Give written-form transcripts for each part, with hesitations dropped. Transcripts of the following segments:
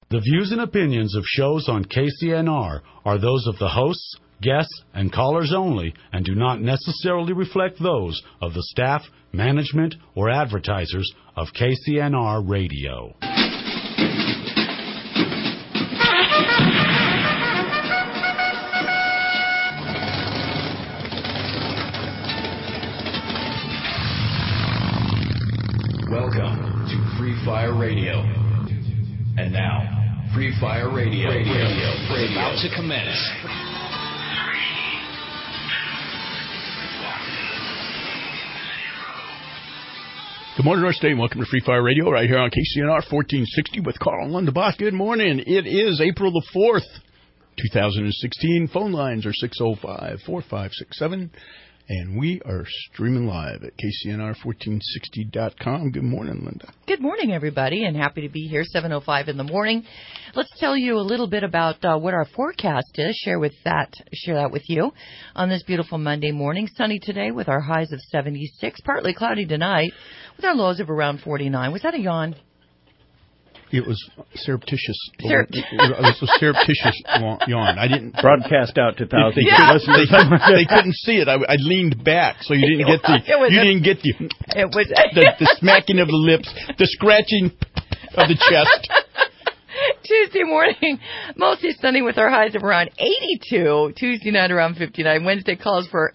The views and opinions of shows on KCNR are those of the hosts, guests, and callers only and do not necessarily reflect those of the staff, management, or advertisers of KCNR Radio. Welcome to Free Fire Radio. And now, Free Fire Radio is about to commence. Good morning, North State. Welcome to Free Fire Radio right here on KCNR 1460 with Carl Lundeboss. Good morning. It is April the 4th, 2016. Phone lines are 605-4567. And we are streaming live at KCNR1460.com. Good morning, Linda. Good morning, everybody, and happy to be here, 7:05 in the morning. Let's tell you a little bit about what our forecast is. Share that with you on this beautiful Monday morning. Sunny today with our highs of 76. Partly cloudy tonight with our lows of around 49. Was that a yawn? It was surreptitious. It was a surreptitious yawn. I didn't broadcast out to thousands. They couldn't see it. I leaned back, so you didn't get the smacking of the lips, the scratching of the chest. Tuesday morning, mostly sunny with our highs of around 82. Tuesday night around 59. Wednesday calls for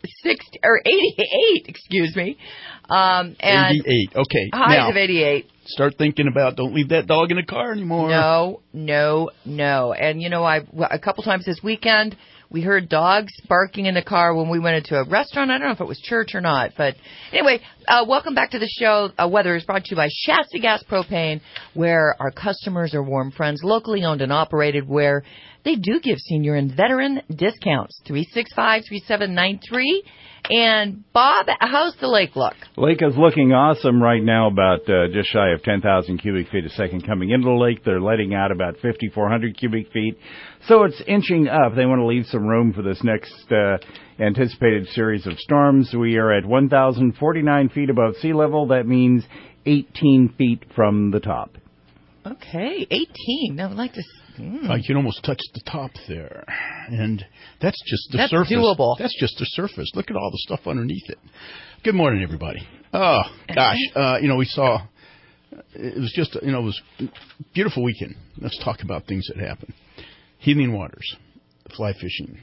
88. Excuse me. And 88. Okay. Highs of 88. Start thinking about don't leave that dog in the car anymore. No. And, a couple times this weekend, we heard dogs barking in the car when we went into a restaurant. I don't know if it was church or not. But anyway, welcome back to the show. Weather is brought to you by Shasta Gas Propane, where our customers are warm friends, locally owned and operated, where they do give senior and veteran discounts. 365-3793. And, Bob, how's the lake look? Lake is looking awesome right now, about just shy of 10,000 cubic feet a second coming into the lake. They're letting out about 5,400 cubic feet. So it's inching up. They want to leave some room for this next anticipated series of storms. We are at 1,049 feet above sea level. That means 18 feet from the top. Okay, 18. I would like to... You can almost touch the top there. And that's just the surface. That's doable. That's just the surface. Look at all the stuff underneath it. Good morning, everybody. Oh, gosh. We saw, it was just, it was a beautiful weekend. Let's talk about things that happened. Healing Waters, the fly fishing,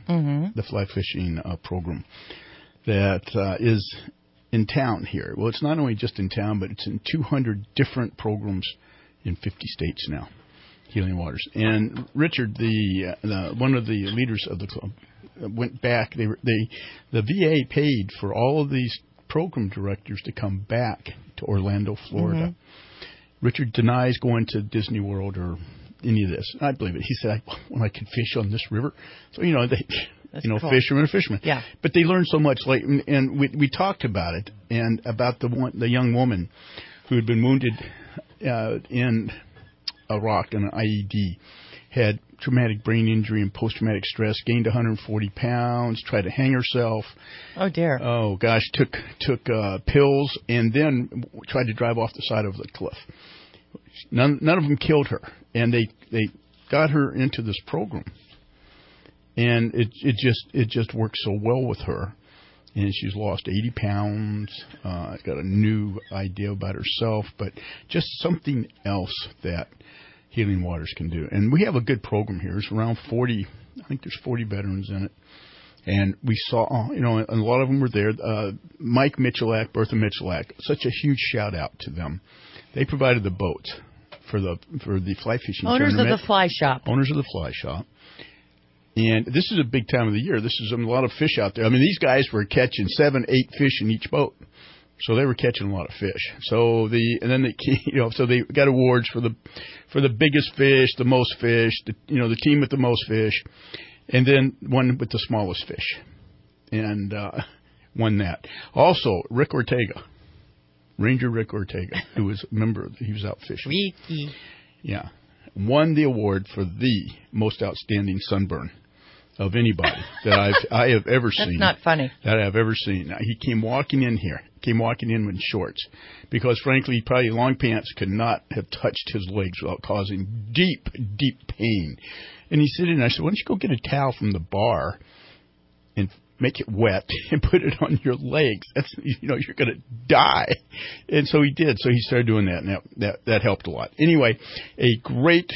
program that is in town here. Well, it's not only just in town, but it's in 200 different programs in 50 states now. Healing Waters. And Richard, the one of the leaders of the club, went back. The VA paid for all of these program directors to come back to Orlando, Florida. Mm-hmm. Richard denies going to Disney World or any of this. I believe it. He said, "Well, I could fish on this river." So cool. Fishermen are fishermen. Yeah. But they learn so much. And we talked about it and about the young woman who had been wounded in Iraq, an IED, had traumatic brain injury and post-traumatic stress, gained 140 pounds, tried to hang herself. Oh, dear. Oh, gosh, took pills, and then tried to drive off the side of the cliff. None of them killed her, and they got her into this program. And it just worked so well with her. And she's lost 80 pounds, got a new idea about herself, but just something else that Healing Waters can do. And we have a good program here. It's around 40, I think there's 40 veterans in it. And we saw, a lot of them were there. Mike Michalak, Bertha Michalak, such a huge shout out to them. They provided the boats for the fly fishing tournament. Owners of the fly shop. And this is a big time of the year. This is a lot of fish out there. I mean, these guys were catching 7-8 fish in each boat. So they were catching a lot of fish. So they got awards for the biggest fish, the most fish, the team with the most fish, and then one with the smallest fish, and won that. Also, Rick Ortega, Ranger Rick Ortega, who was a member, he was out fishing. Ricky. Yeah, won the award for the most outstanding sunburn of anybody that I have ever seen. That's not funny. That I have ever seen. Now, he came walking in here. came walking in shorts because, frankly, probably long pants could not have touched his legs without causing deep, deep pain. And he's sitting there. I said, why don't you go get a towel from the bar and make it wet and put it on your legs? That's, you're going to die. And so he did. So he started doing that, and that helped a lot. Anyway, a great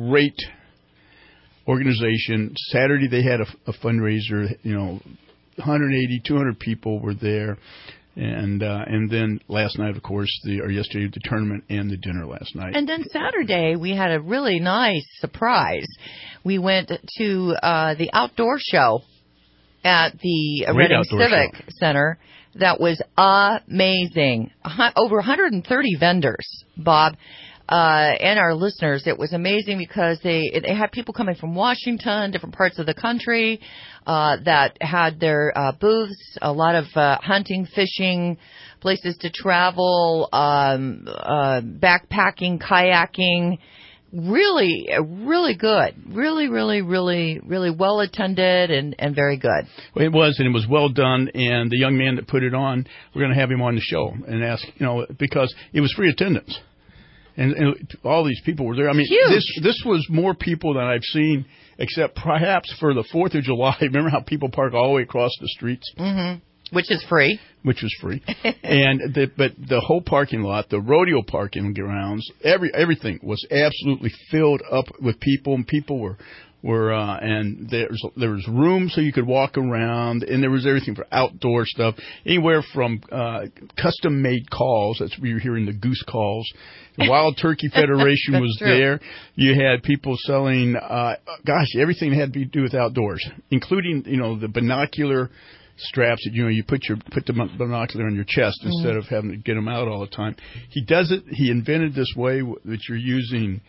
organization. Saturday they had a fundraiser. 180, 200 people were there. And then last night, of course, yesterday, the tournament and the dinner last night. And then Saturday, we had a really nice surprise. We went to the outdoor show at the Reading Civic Center. That was amazing. Over 130 vendors, Bob, and our listeners. It was amazing because they had people coming from Washington, different parts of the country, that had their booths, a lot of hunting, fishing, places to travel, backpacking, kayaking. Really, really good. Really, really, really, really well attended and very good. Well, it was, and it was well done. And the young man that put it on, we're going to have him on the show and ask, because it was free attendance. And all these people were there. I mean, this was more people than I've seen, except perhaps for the 4th of July. Remember how people park all the way across the streets? Mm-hmm. Which is free. But the whole parking lot, the rodeo parking grounds, everything was absolutely filled up with people, and people were and there was room so you could walk around, and there was everything for outdoor stuff, anywhere from custom made calls. That's where you're hearing the goose calls. The Wild Turkey Federation was true. there. You had people selling, everything that had to do with outdoors, including the binocular straps that you put the binocular on your chest instead of having to get them out all the time. He does it. He invented this way that you're using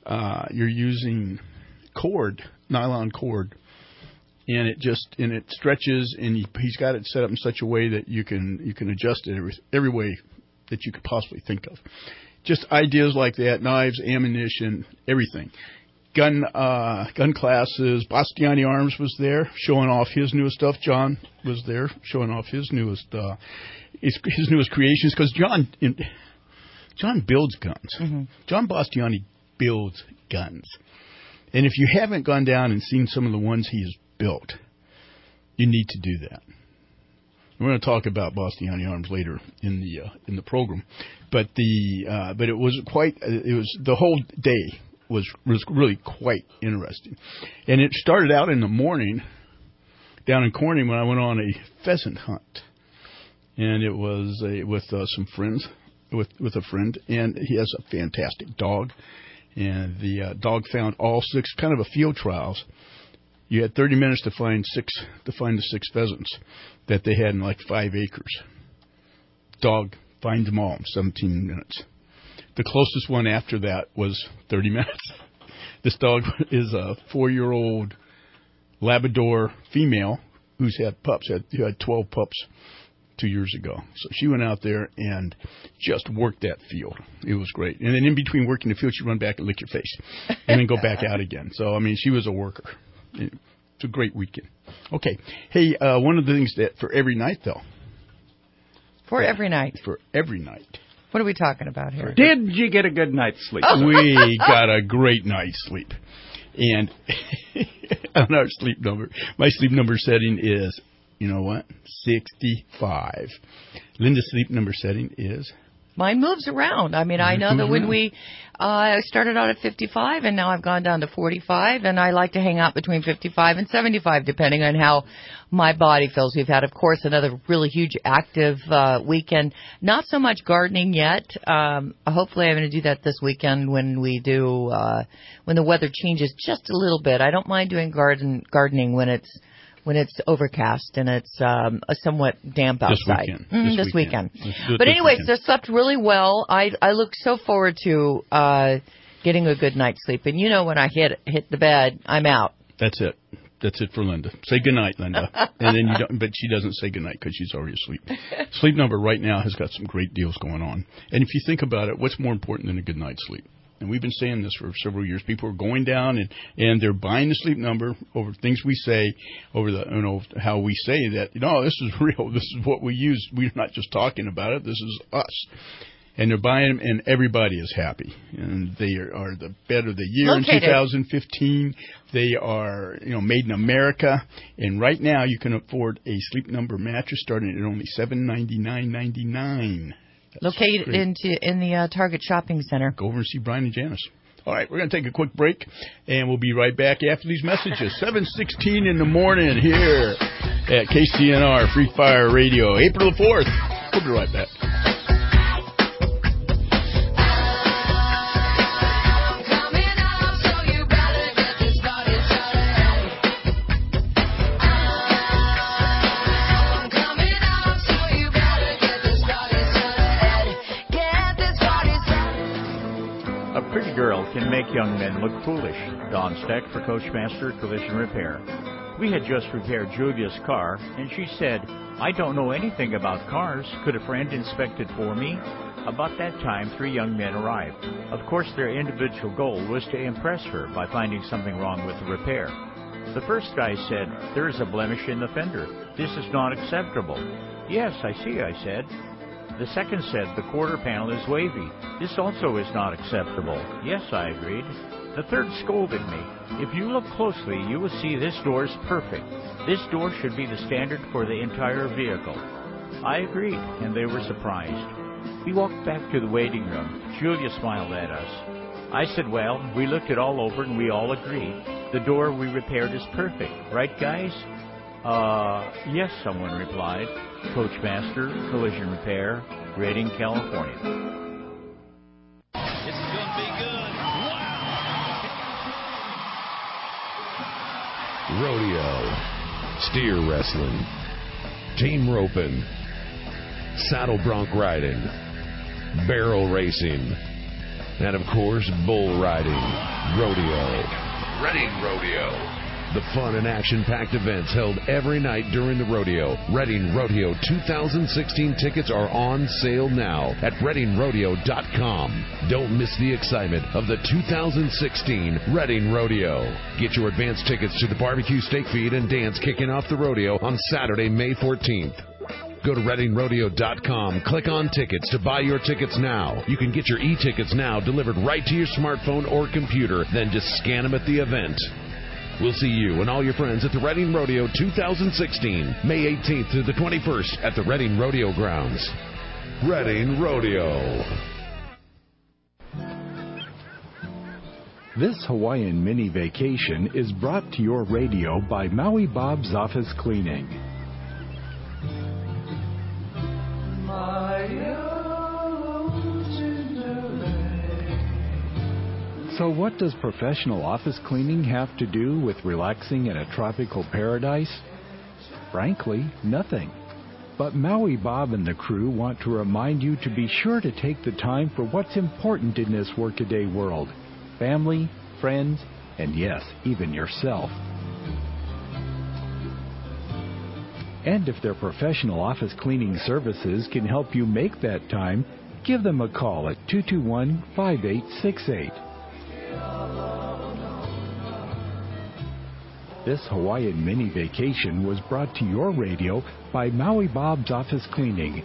cord, nylon cord, and it stretches, and he's got it set up in such a way that you can adjust it every way that you could possibly think of. Just ideas like that, knives, ammunition, everything. Gun classes. Bastiani Arms was there showing off his newest stuff. John was there showing off his newest creations, because John builds guns. Mm-hmm. John Bastiani builds guns. And if you haven't gone down and seen some of the ones he has built, you need to do that. We're going to talk about Bastiani Arms later in the program, but it was the whole day was really quite interesting, and it started out in the morning down in Corning when I went on a pheasant hunt, and it was with some friends, with a friend, and he has a fantastic dog. And the dog found all 6, kind of a field trials. You had 30 minutes to find the 6 pheasants that they had in like 5 acres. Dog finds them all in 17 minutes. The closest one after that was 30 minutes. This dog is a 4-year-old Labrador female who's had pups. Who had 12 pups 2 years ago. So she went out there and just worked that field. It was great. And then in between working the field, she'd run back and lick your face and then go back out again. So, I mean, she was a worker. It's a great weekend. Okay. Hey, one of the things that for every night, though. For every night. For every night. What are we talking about here? Did you get a good night's sleep? We got a great night's sleep. And on our sleep number, my sleep number setting is, 65. Linda's sleep number setting is? Mine moves around. I mean, I know that when we started out at 55, and now I've gone down to 45, and I like to hang out between 55 and 75, depending on how my body feels. We've had, of course, another really huge active weekend. Not so much gardening yet. Hopefully I'm going to do that this weekend when we do, when the weather changes just a little bit. I don't mind doing gardening when it's overcast and it's somewhat damp outside. This weekend. But anyway, so I slept really well. I look so forward to getting a good night's sleep. And when I hit the bed, I'm out. That's it. That's it for Linda. Say goodnight, Linda. And then but she doesn't say goodnight because she's already asleep. Sleep Number right now has got some great deals going on. And if you think about it, what's more important than a good night's sleep? And we've been saying this for several years. People are going down and they're buying the Sleep Number over things we say, over how we say that, this is real. This is what we use. We're not just talking about it. This is us. And they're buying them, and everybody is happy. And they are the bed of the year in 2015. They are, made in America. And right now, you can afford a Sleep Number mattress starting at only $799.99. Located in the Target Shopping Center. Go over and see Brian and Janice. All right, we're going to take a quick break, and we'll be right back after these messages. 7:16 in the morning here at KCNR Free Fire Radio, April the 4th. We'll be right back. Girl can make young men look foolish. Don Steck for Coachmaster Collision Repair. We had just repaired Julia's car, and she said, "I don't know anything about cars. Could a friend inspect it for me?" About that time, 3 young men arrived. Of course, their individual goal was to impress her by finding something wrong with the repair. The first guy said, "There is a blemish in the fender. This is not acceptable." "Yes, I see," I said. The second said, "The quarter panel is wavy. This also is not acceptable." "Yes," I agreed. The third scolded me. "If you look closely, you will see this door is perfect. This door should be the standard for the entire vehicle." I agreed, and they were surprised. We walked back to the waiting room. Julia smiled at us. I said, "Well, we looked it all over, and we all agreed. The door we repaired is perfect. Right, guys?" Yes, someone replied. Coachmaster Collision Repair, Redding, California. This is going to be good. Wow! Rodeo, steer wrestling, team roping, saddle bronc riding, barrel racing, and of course, bull riding. Rodeo. Redding Rodeo. The fun and action-packed events held every night during the rodeo. Redding Rodeo 2016 tickets are on sale now at ReddingRodeo.com. Don't miss the excitement of the 2016 Redding Rodeo. Get your advance tickets to the barbecue, steak feed, and dance kicking off the rodeo on Saturday, May 14th. Go to ReddingRodeo.com, click on tickets to buy your tickets now. You can get your e-tickets now delivered right to your smartphone or computer, then just scan them at the event. We'll see you and all your friends at the Redding Rodeo 2016, May 18th through the 21st at the Redding Rodeo Grounds. Redding Rodeo. This Hawaiian mini vacation is brought to your radio by Maui Bob's Office Cleaning. So what does professional office cleaning have to do with relaxing in a tropical paradise? Frankly, nothing. But Maui Bob and the crew want to remind you to be sure to take the time for what's important in this workaday world. Family, friends, and yes, even yourself. And if their professional office cleaning services can help you make that time, give them a call at 221-5868. This Hawaiian mini vacation was brought to your radio by Maui Bob's Office Cleaning,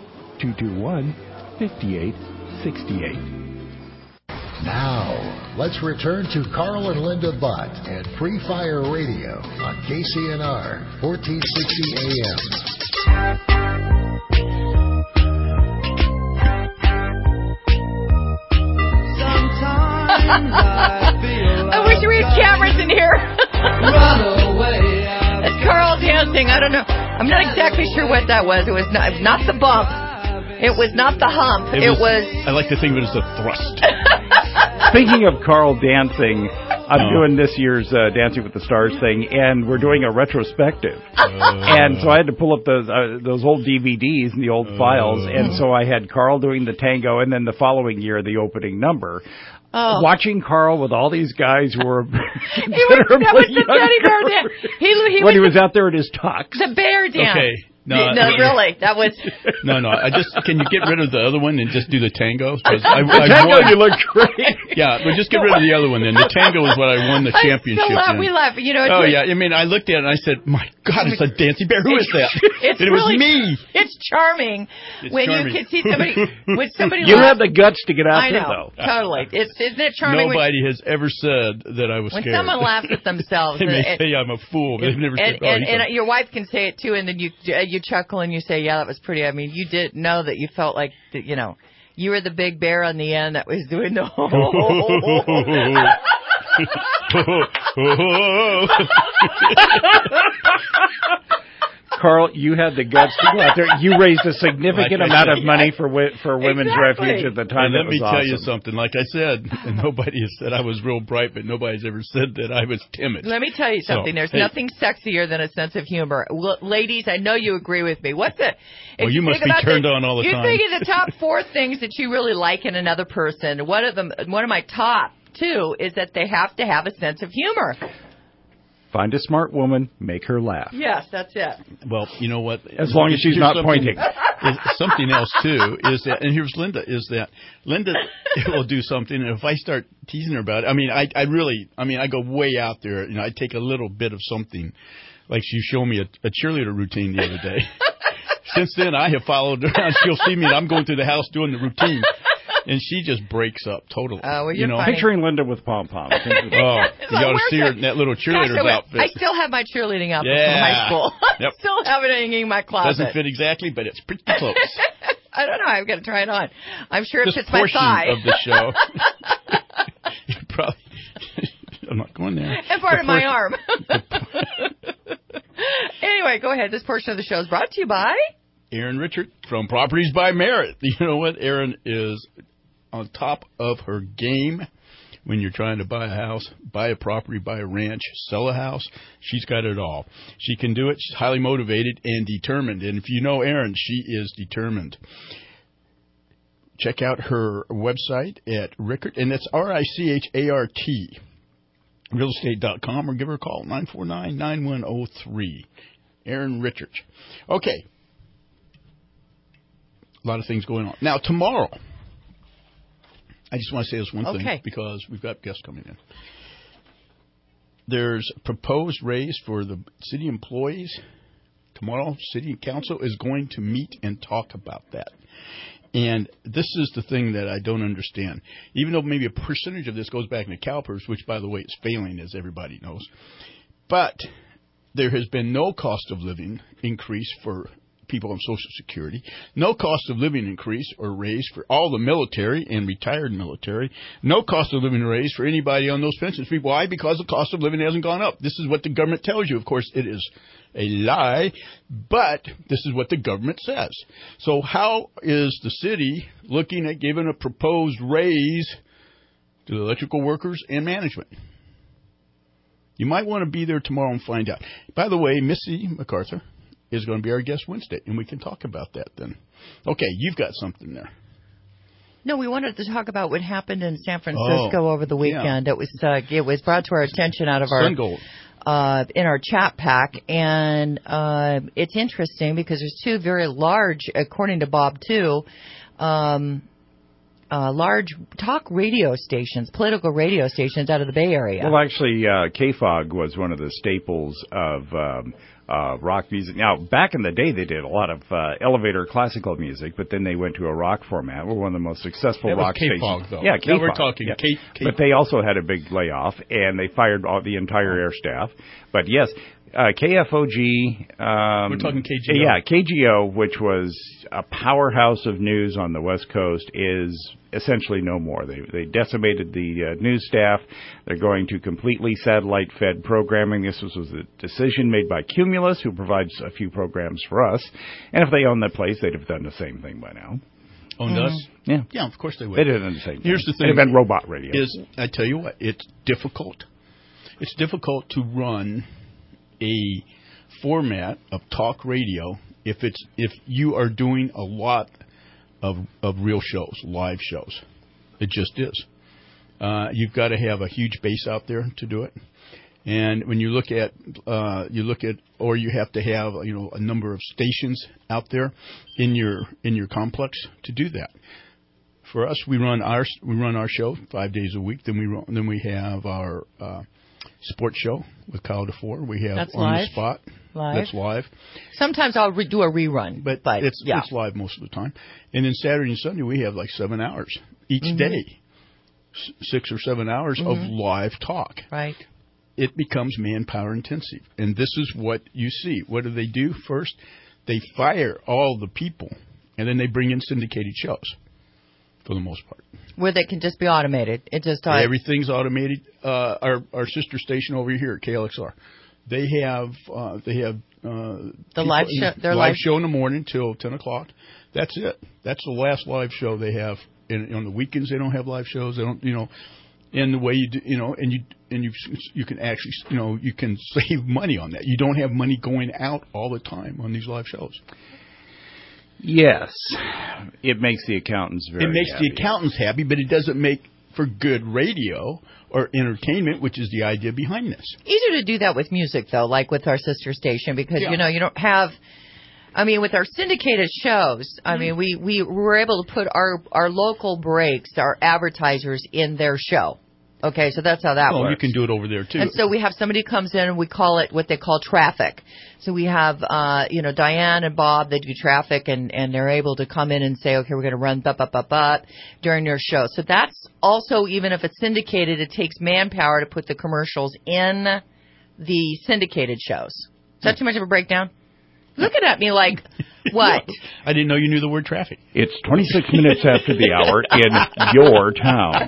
221-5868. Now, let's return to Carl and Linda Butt at Free Fire Radio on KCNR, 1460 AM. I wish we had cameras in here. That's Carl dancing. I don't know. I'm not exactly sure what that was. It was not the bump. It was not the hump. It was. I like to think of it as a thrust. Speaking of Carl dancing, I'm doing this year's Dancing with the Stars thing, and we're doing a retrospective. And so I had to pull up those old DVDs and the old files, and so I had Carl doing the tango, and then the following year, the opening number. Watching Carl with all these guys who were considerably that was the teddy bear dance. He when he was out there at his tux. The bear dance. Okay. No, really. That was... No. Can you get rid of the other one and just do the tango? The tango, you look great. Yeah, but just get rid of the other one then. The tango is what I won the championship in. We laugh. You know, yeah. I mean, I looked at it and I said, my God, it's a dancing bear. Who is that? It was me. It's charming when you can see somebody... When somebody you have the guts to get out there, though. Totally. Isn't it charming? Nobody has ever said that I was when scared. When someone laughs at themselves... they may say I'm a fool, but they've never said... And your wife can say it, too, and then you chuckle and you say, yeah, that was pretty. I mean, you did know that you felt like, you know, you were the big bear on the end that was doing the Carl, you had the guts to go out there. You raised a significant amount of money for Women's Refuge at the time. Let me tell you something. Like I said, nobody has said I was real bright, but nobody's ever said that I was timid. Let me tell you something. There's nothing sexier than a sense of humor. Ladies, I know you agree with me. What's it? Well, you must be turned on all the time. You think of the top 4 things that you really like in another person. One of my top 2 is that they have to have a sense of humor. Find a smart woman, make her laugh. Yes, that's it. Well, you know what? As long as she's not pointing. Something else, too, is that, and here's Linda, Linda will do something, and if I start teasing her about it, I mean, I go way out there. You know, I take a little bit of something, like she showed me a cheerleader routine the other day. Since then, I have followed her around. She'll see me, and I'm going through the house doing the routine. And she just breaks up totally. Well, you know, picturing Linda with pom-poms. You ought to see her in that little cheerleader's outfit. I still have my cheerleading outfit from high school. Yep. Still have it hanging in my closet. Doesn't fit exactly, but it's pretty close. I don't know. I've got to try it on. I'm sure it fits my thigh. Of the show. You probably. I'm not going there. And part of my arm. Anyway, go ahead. This portion of the show is brought to you by Erin Richard from Properties by Merit. You know what? Erin is on top of her game when you're trying to buy a house, buy a property, buy a ranch, sell a house. She's got it all. She can do it. She's highly motivated and determined. And if you know Erin, she is determined. Check out her website at Rickert, and that's RICHART, realestate.com, or give her a call, 949-9103. Erin Richards. Okay. A lot of things going on. Now, tomorrow, I just want to say this one thing because we've got guests coming in. There's a proposed raise for the city employees. Tomorrow, City Council is going to meet and talk about that. And this is the thing that I don't understand. Even though maybe a percentage of this goes back into CalPERS, which, by the way, is failing, as everybody knows. But there has been no cost of living increase for people on Social Security, no cost of living increase or raise for all the military and retired military, no cost of living raise for anybody on those pensions. Why? Because the cost of living hasn't gone up. This is what the government tells you. Of course, it is a lie, but this is what the government says. So how is the city looking at giving a proposed raise to the electrical workers and management? You might want to be there tomorrow and find out. By the way, Missy MacArthur is going to be our guest Wednesday, and we can talk about that then. Okay, you've got something there. No, we wanted to talk about what happened in San Francisco over the weekend. Yeah. It was brought to our attention out of our SunGold. In our chat pack, and it's interesting because there's 2 very large, according to Bob too, large talk radio stations, political radio stations out of the Bay Area. Well, actually, KFOG was one of the staples of rock music. Now, back in the day, they did a lot of elevator classical music, but then they went to a rock format. We're one of the most successful rock stations. Though. Yeah, KFOG. Now we're talking K-Fog. But they also had a big layoff, and they fired all the entire air staff. But yes, KFOG. We're talking KGO. Yeah, KGO, which was a powerhouse of news on the West Coast, is essentially no more. They decimated the news staff. They're going to completely satellite-fed programming. This was a decision made by Cumulus, who provides a few programs for us. And if they owned that place, they'd have done the same thing by now. Owned us? Yeah. Yeah, of course they would. They did the same thing. Here's the thing. They've been robot radio. I tell you what, it's difficult. It's difficult to run a format of talk radio if you are doing a lot of real shows, live shows. It just is. You've got to have a huge base out there to do it. And when you look at, or you have to have, a number of stations out there in your complex to do that. For us, we run our show 5 days a week. Then we have our sports show with Kyle DeFore. We have That's On live. the Spot. Live. That's live. Sometimes I'll do a rerun, but it's live most of the time. And then Saturday and Sunday we have like 7 hours each day, 6 or 7 hours of live talk. Right. It becomes manpower intensive, and this is what you see. What do? First, they fire all the people, and then they bring in syndicated shows. For the most part, where they can just be automated. It just everything's automated. Our sister station over here at KLXR, they have the live show. Their live show in the morning till 10 o'clock. That's it. That's the last live show they have. On the weekends, they don't have live shows. They don't, And the way you do, and you can actually, you can save money on that. You don't have money going out all the time on these live shows. Yes, it makes the accountants very happy. It makes the accountants happy, but it doesn't make for good radio or entertainment, which is the idea behind this. Easier to do that with music, though, like with our sister station, because, you don't have... I mean, with our syndicated shows, I mean, we were able to put our local breaks, our advertisers in their show. Okay, so that's how that works. You can do it over there, too. And so we have somebody comes in, and we call it what they call traffic. So we have, Diane and Bob, they do traffic, and they're able to come in and say, okay, we're going to run during their show. So that's also, even if it's syndicated, it takes manpower to put the commercials in the syndicated shows. Is that too much of a breakdown? Looking at me like, what? I didn't know you knew the word traffic. It's 26 minutes after the hour in your town.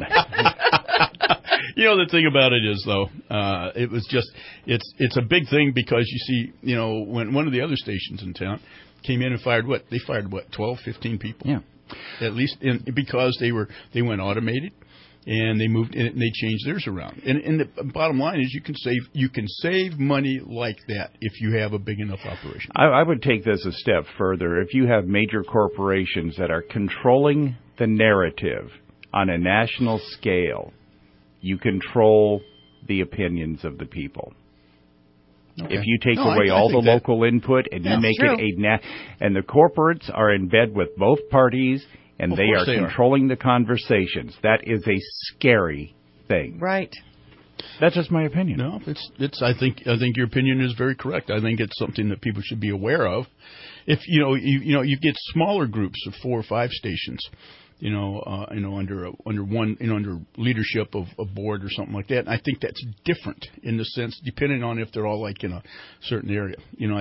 The thing about it is, though, it was just, it's a big thing because you see, when one of the other stations in town came in and fired 12, 15 people? Yeah. At least because they went automated. And they moved and they changed theirs around. And the bottom line is you can save money like that if you have a big enough operation. I would take this a step further. If you have major corporations that are controlling the narrative on a national scale, you control the opinions of the people. Okay. If you take away all the local input and you make it and the corporates are in bed with both parties. And they are controlling the conversations. That is a scary thing. Right. That's just my opinion. No, it's. I think your opinion is very correct. I think it's something that people should be aware of. If you get smaller groups of 4 or 5 stations, under leadership of a board or something like that. And I think that's different in the sense, depending on if they're all like in a certain area.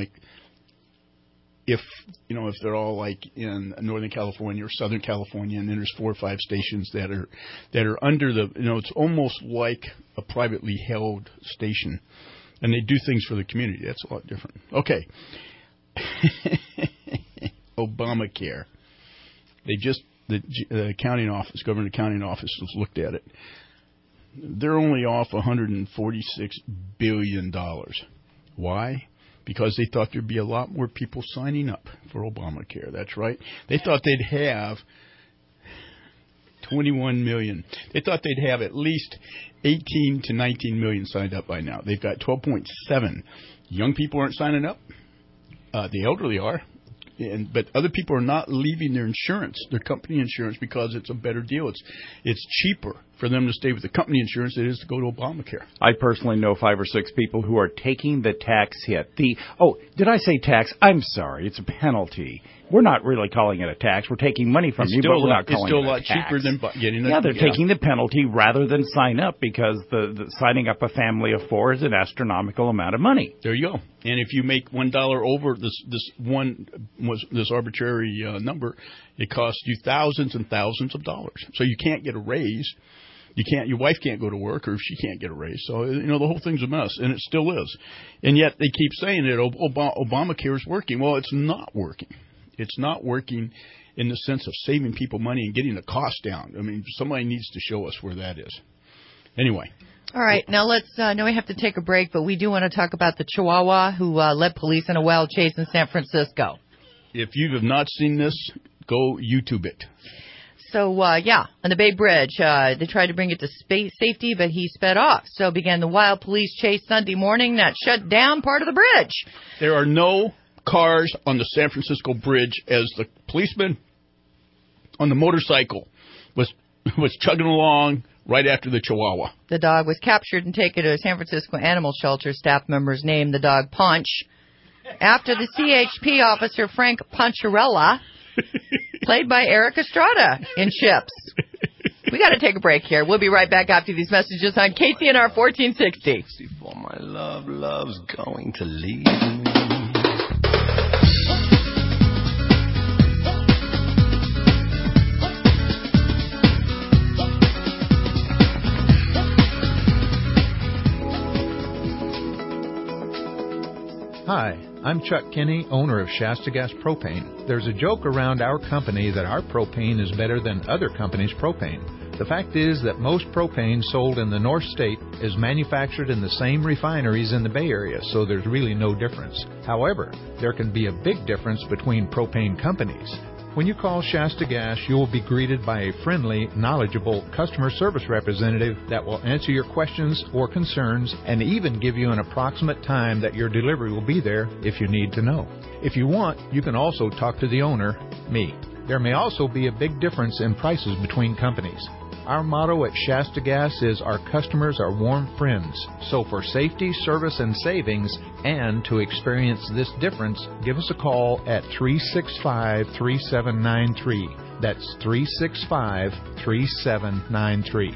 If they're all like in Northern California or Southern California, and then there's 4 or 5 stations that are under the, it's almost like a privately held station, and they do things for the community. That's a lot different. Okay. Obamacare. The accounting office, government accounting office, has looked at it. They're only off $146 billion. Why? Because they thought there'd be a lot more people signing up for Obamacare. That's right. They thought they'd have 21 million. They thought they'd have at least 18 to 19 million signed up by now. They've got 12.7. Young people aren't signing up. The elderly are. But other people are not leaving their insurance, their company insurance, because it's a better deal. It's cheaper for them to stay with the company insurance than it is to go to Obamacare. I personally know 5 or 6 people who are taking the tax hit. Did I say tax? I'm sorry. It's a penalty. We're not really calling it a tax. We're taking money from you, but we're not calling it a tax. It's still a lot cheaper than getting it. Yeah, they're taking the penalty rather than sign up because the signing up a family of 4 is an astronomical amount of money. There you go. And if you make $1 over this arbitrary number, it costs you thousands and thousands of dollars. So you can't get a raise. Your wife can't go to work, or she can't get a raise. So, the whole thing's a mess, and it still is. And yet they keep saying that Obamacare is working. Well, it's not working. It's not working in the sense of saving people money and getting the cost down. I mean, somebody needs to show us where that is. Anyway. All right. Now now we have to take a break, but we do want to talk about the Chihuahua who led police in a wild chase in San Francisco. If you have not seen this, go YouTube it. So, on the Bay Bridge, they tried to bring it to safety, but he sped off. So began the wild police chase Sunday morning that shut down part of the bridge. There are no cars on the San Francisco Bridge as the policeman on the motorcycle was chugging along right after the Chihuahua. The dog was captured and taken to a San Francisco animal shelter. Staff members named the dog Punch after the CHP officer Frank Poncherella, played by Eric Estrada in Chips. We got to take a break here. We'll be right back after these messages on KCNR 1460. For my love's going to leave me. Hi, I'm Chuck Kinney, owner of Shasta Gas Propane. There's a joke around our company that our propane is better than other companies' propane. The fact is that most propane sold in the North State is manufactured in the same refineries in the Bay Area, so there's really no difference. However, there can be a big difference between propane companies. When you call Shasta Gas, you will be greeted by a friendly, knowledgeable customer service representative that will answer your questions or concerns and even give you an approximate time that your delivery will be there if you need to know. If you want, you can also talk to the owner, me. There may also be a big difference in prices between companies. Our motto at Shasta Gas is our customers are warm friends. So for safety, service, and savings, and to experience this difference, give us a call at 365-3793. That's 365-3793.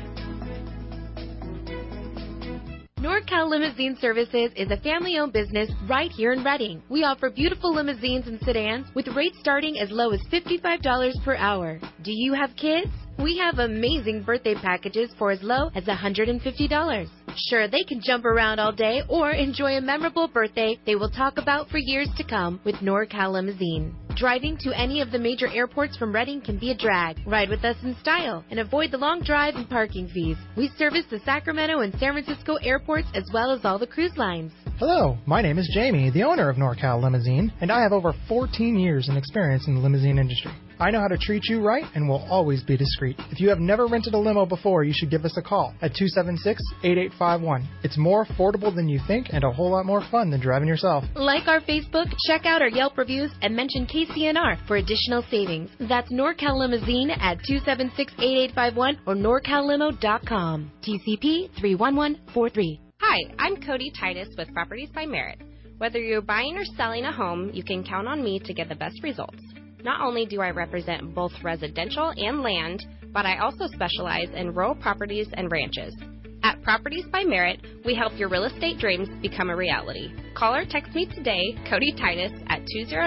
NorCal Limousine Services is a family-owned business right here in Redding. We offer beautiful limousines and sedans with rates starting as low as $55 per hour. Do you have kids? We have amazing birthday packages for as low as $150. Sure, they can jump around all day or enjoy a memorable birthday they will talk about for years to come with NorCal Limousine. Driving to any of the major airports from Redding can be a drag. Ride with us in style and avoid the long drive and parking fees. We service the Sacramento and San Francisco airports as well as all the cruise lines. Hello, my name is Jamie, the owner of NorCal Limousine, and I have over 14 years in experience in the limousine industry. I know how to treat you right and will always be discreet. If you have never rented a limo before, you should give us a call at 276-8851. It's more affordable than you think and a whole lot more fun than driving yourself. Like our Facebook, check out our Yelp reviews, and mention KCNR for additional savings. That's NorCal Limousine at 276-8851 or NorCalLimo.com. TCP 31143. Hi, I'm Cody Titus with Properties by Merit. Whether you're buying or selling a home, you can count on me to get the best results. Not only do I represent both residential and land, but I also specialize in rural properties and ranches. At Properties by Merit, we help your real estate dreams become a reality. Call or text me today, Cody Titus, at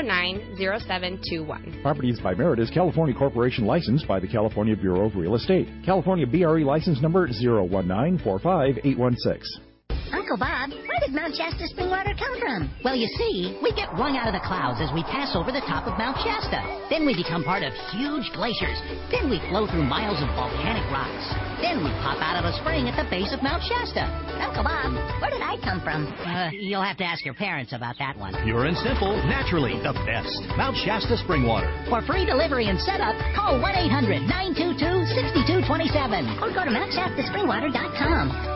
209-0721. Properties by Merit is California Corporation licensed by the California Bureau of Real Estate. California BRE license number 019-45816. Uncle Bob, where did Mount Shasta spring water come from? Well, you see, we get wrung out of the clouds as we pass over the top of Mount Shasta. Then we become part of huge glaciers. Then we flow through miles of volcanic rocks. Then we pop out of a spring at the base of Mount Shasta. Uncle Bob, where did I come from? You'll have to ask your parents about that one. Pure and simple, naturally the best. Mount Shasta spring water. For free delivery and setup, call 1-800-922-6227 or go to MountShastaSpringwater.com.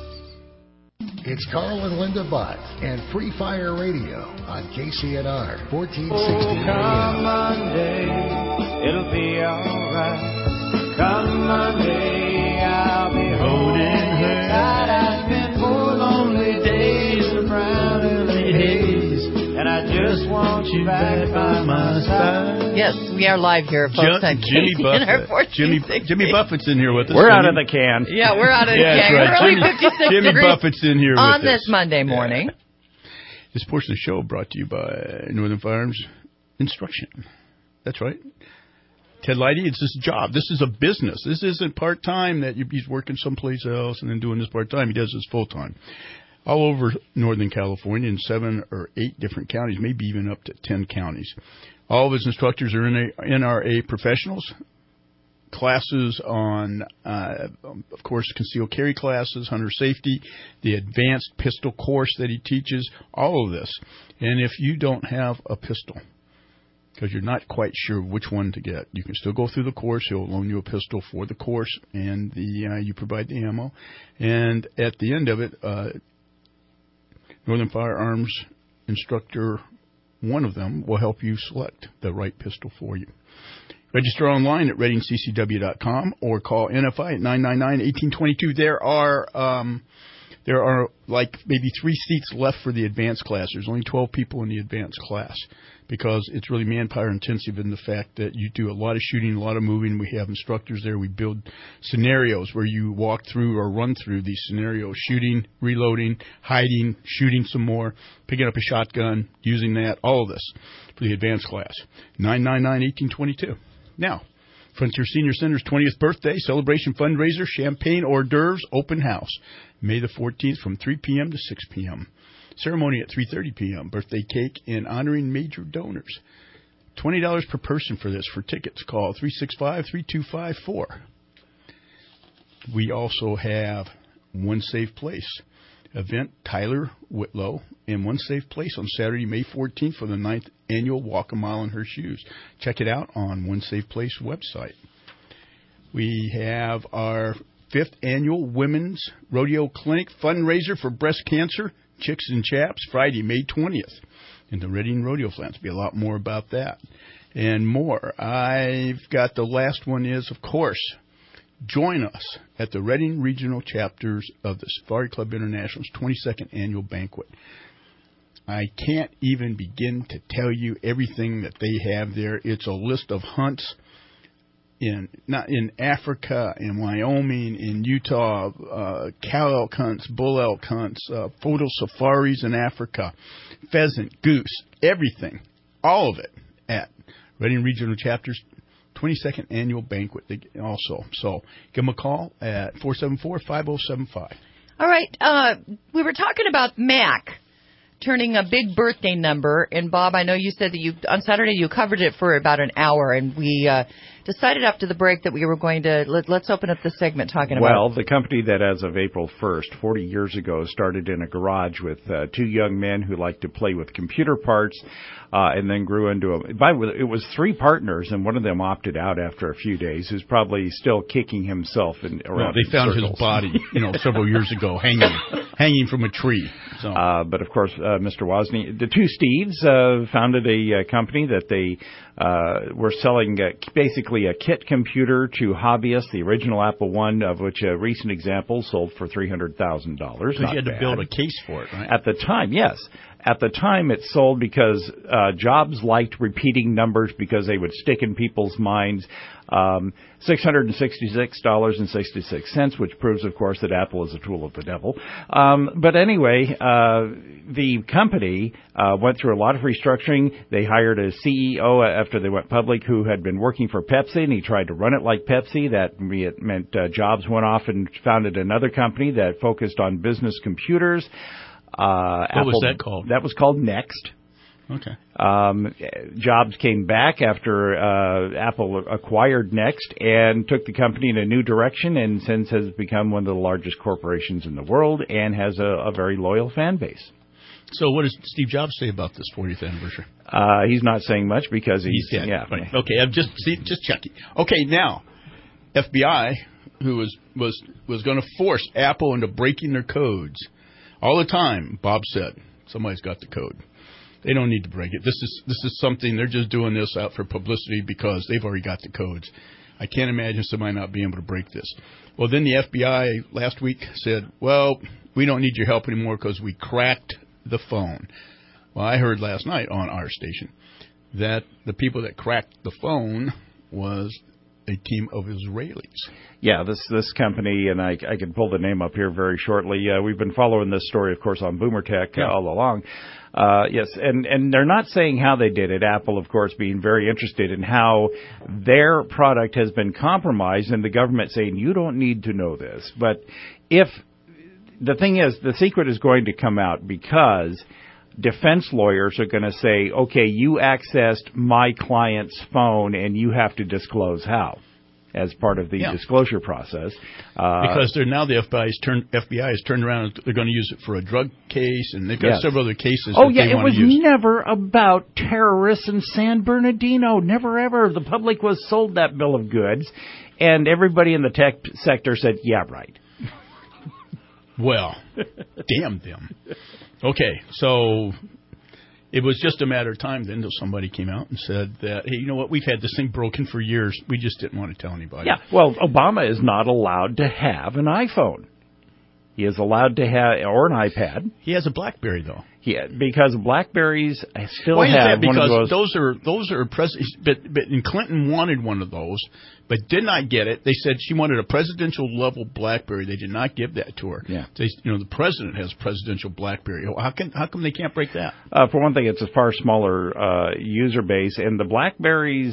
It's Carl and Linda Bott and Free Fire Radio on KCNR 1460 Come Monday, it'll be alright. Come Monday, I'll be holding her tight. I spent 4 lonely days around early days, and I just want you back by my side. Yes, we are live here, folks. Jimmy Buffett. Jimmy Buffett's in here with us. We're out of the can. Yeah, we're out of the can. That's right. Early 56 Jimmy degrees Buffett's in here on with us. this Monday morning. Yeah. This portion of the show brought to you by Northern Firearms Instruction. That's right. Ted Leidy, it's his job. This is a business. This isn't part-time that he's working someplace else and then doing this part-time. He does this full-time. All over Northern California in 7 or 8 different counties, maybe even up to 10 counties. All of his instructors are NRA professionals. Classes on, of course, concealed carry classes, hunter safety, the advanced pistol course that he teaches, all of this. And if you don't have a pistol, because you're not quite sure which one to get. You can still go through the course. He'll loan you a pistol for the course, and you provide the ammo. And at the end of it, Northern Firearms instructor, one of them, will help you select the right pistol for you. Register online at ReadingCCW.com or call NFI at 999-1822. There are like maybe 3 seats left for the advanced class. There's only 12 people in the advanced class because it's really manpower intensive in the fact that you do a lot of shooting, a lot of moving. We have instructors there. We build scenarios where you walk through or run through these scenarios, shooting, reloading, hiding, shooting some more, picking up a shotgun, using that, all of this for the advanced class. 999-1822. Now, Frontier Senior Center's 20th birthday celebration fundraiser, champagne hors d'oeuvres open house, May the 14th from 3 p.m. to 6 p.m. Ceremony at 3:30 p.m. Birthday cake and honoring major donors. $20 per person for this. For tickets, call 365-3254. We also have One Safe Place event, Tyler Whitlow, and One Safe Place on Saturday, May 14th for the 9th annual Walk a Mile in Her Shoes. Check it out on One Safe Place website. We have our 5th annual Women's Rodeo Clinic fundraiser for breast cancer, Chicks and Chaps, Friday, May 20th in the Reading Rodeo Flats. Be a lot more about that and more. I've got the last one is, of course, join us at the Reading Regional Chapters of the Safari Club International's 22nd Annual Banquet. I can't even begin to tell you everything that they have there. It's a list of hunts in Africa, in Wyoming, in Utah, cow elk hunts, bull elk hunts, photo safaris in Africa, pheasant, goose, everything, all of it at Reading Regional Chapters 22nd Annual Banquet also. So give them a call at 474-5075. All right. We were talking about Mac turning a big birthday number. And, Bob, I know you said that on Saturday you covered it for about an hour. And we decided after the break that we were going to let's open up the segment talking about. Well, the company that as of April 1st, 40 years ago, started in a garage with 2 young men who liked to play with computer parts. And then grew into it was 3 partners, and one of them opted out after a few days, who's probably still kicking himself around. Well, they found his body, several years ago, hanging from a tree. So. But of course, Mr. Wozni, the 2 Steves founded a company that they were selling basically a kit computer to hobbyists. The original Apple I, of which a recent example sold for $300,000. Because you had to build a case for it, right? At the time, yes. At the time, it sold because Jobs liked repeating numbers because they would stick in people's minds. $666.66, which proves, of course, that Apple is a tool of the devil. But anyway, the company went through a lot of restructuring. They hired a CEO after they went public who had been working for Pepsi, and he tried to run it like Pepsi. That meant Jobs went off and founded another company that focused on business computers. What was that called? That was called Next. Okay. Jobs came back after Apple acquired Next and took the company in a new direction, and since has become one of the largest corporations in the world and has a very loyal fan base. So what does Steve Jobs say about this 40th anniversary? He's not saying much because he's dead. Yeah. Right. Okay, I'm just checking. Okay, now FBI, who was going to force Apple into breaking their codes. All the time, Bob said, somebody's got the code. They don't need to break it. This is something, they're just doing this out for publicity because they've already got the codes. I can't imagine somebody not being able to break this. Well, then the FBI last week said, well, we don't need your help anymore because we cracked the phone. Well, I heard last night on our station that the people that cracked the phone was a team of Israelis. Yeah, this company, and I can pull the name up here very shortly. We've been following this story, of course, on Boomer Tech all along. Yes, and they're not saying how they did it. Apple, of course, being very interested in how their product has been compromised, and the government saying, you don't need to know this. But if the thing is, the secret is going to come out because defense lawyers are going to say, okay, you accessed my client's phone and you have to disclose how. as part of the disclosure process. Because they're now the FBI has turned around and they're going to use it for a drug case, and they've got several other cases that they want to use. It was never about terrorists in San Bernardino. Never, ever. The public was sold that bill of goods, and everybody in the tech sector said, yeah, right. Well, damn them. Okay, so it was just a matter of time then until somebody came out and said that, hey, you know what, we've had this thing broken for years. We just didn't want to tell anybody. Yeah, well, Obama is not allowed to have an iPhone. He is allowed to have, or an iPad. He has a BlackBerry, though. Yeah, because BlackBerries still Why have is that? one of Because those are and Clinton wanted one of those, but did not get it. They said she wanted a presidential level BlackBerry. They did not give that to her. Yeah. The president has presidential BlackBerry. How come they can't break that? For one thing, it's a far smaller user base, and the BlackBerry's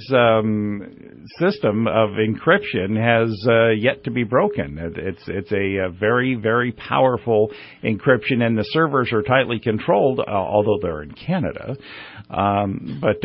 system of encryption has yet to be broken. It's a very, very powerful encryption, and the servers are tightly controlled. Although they're in Canada, but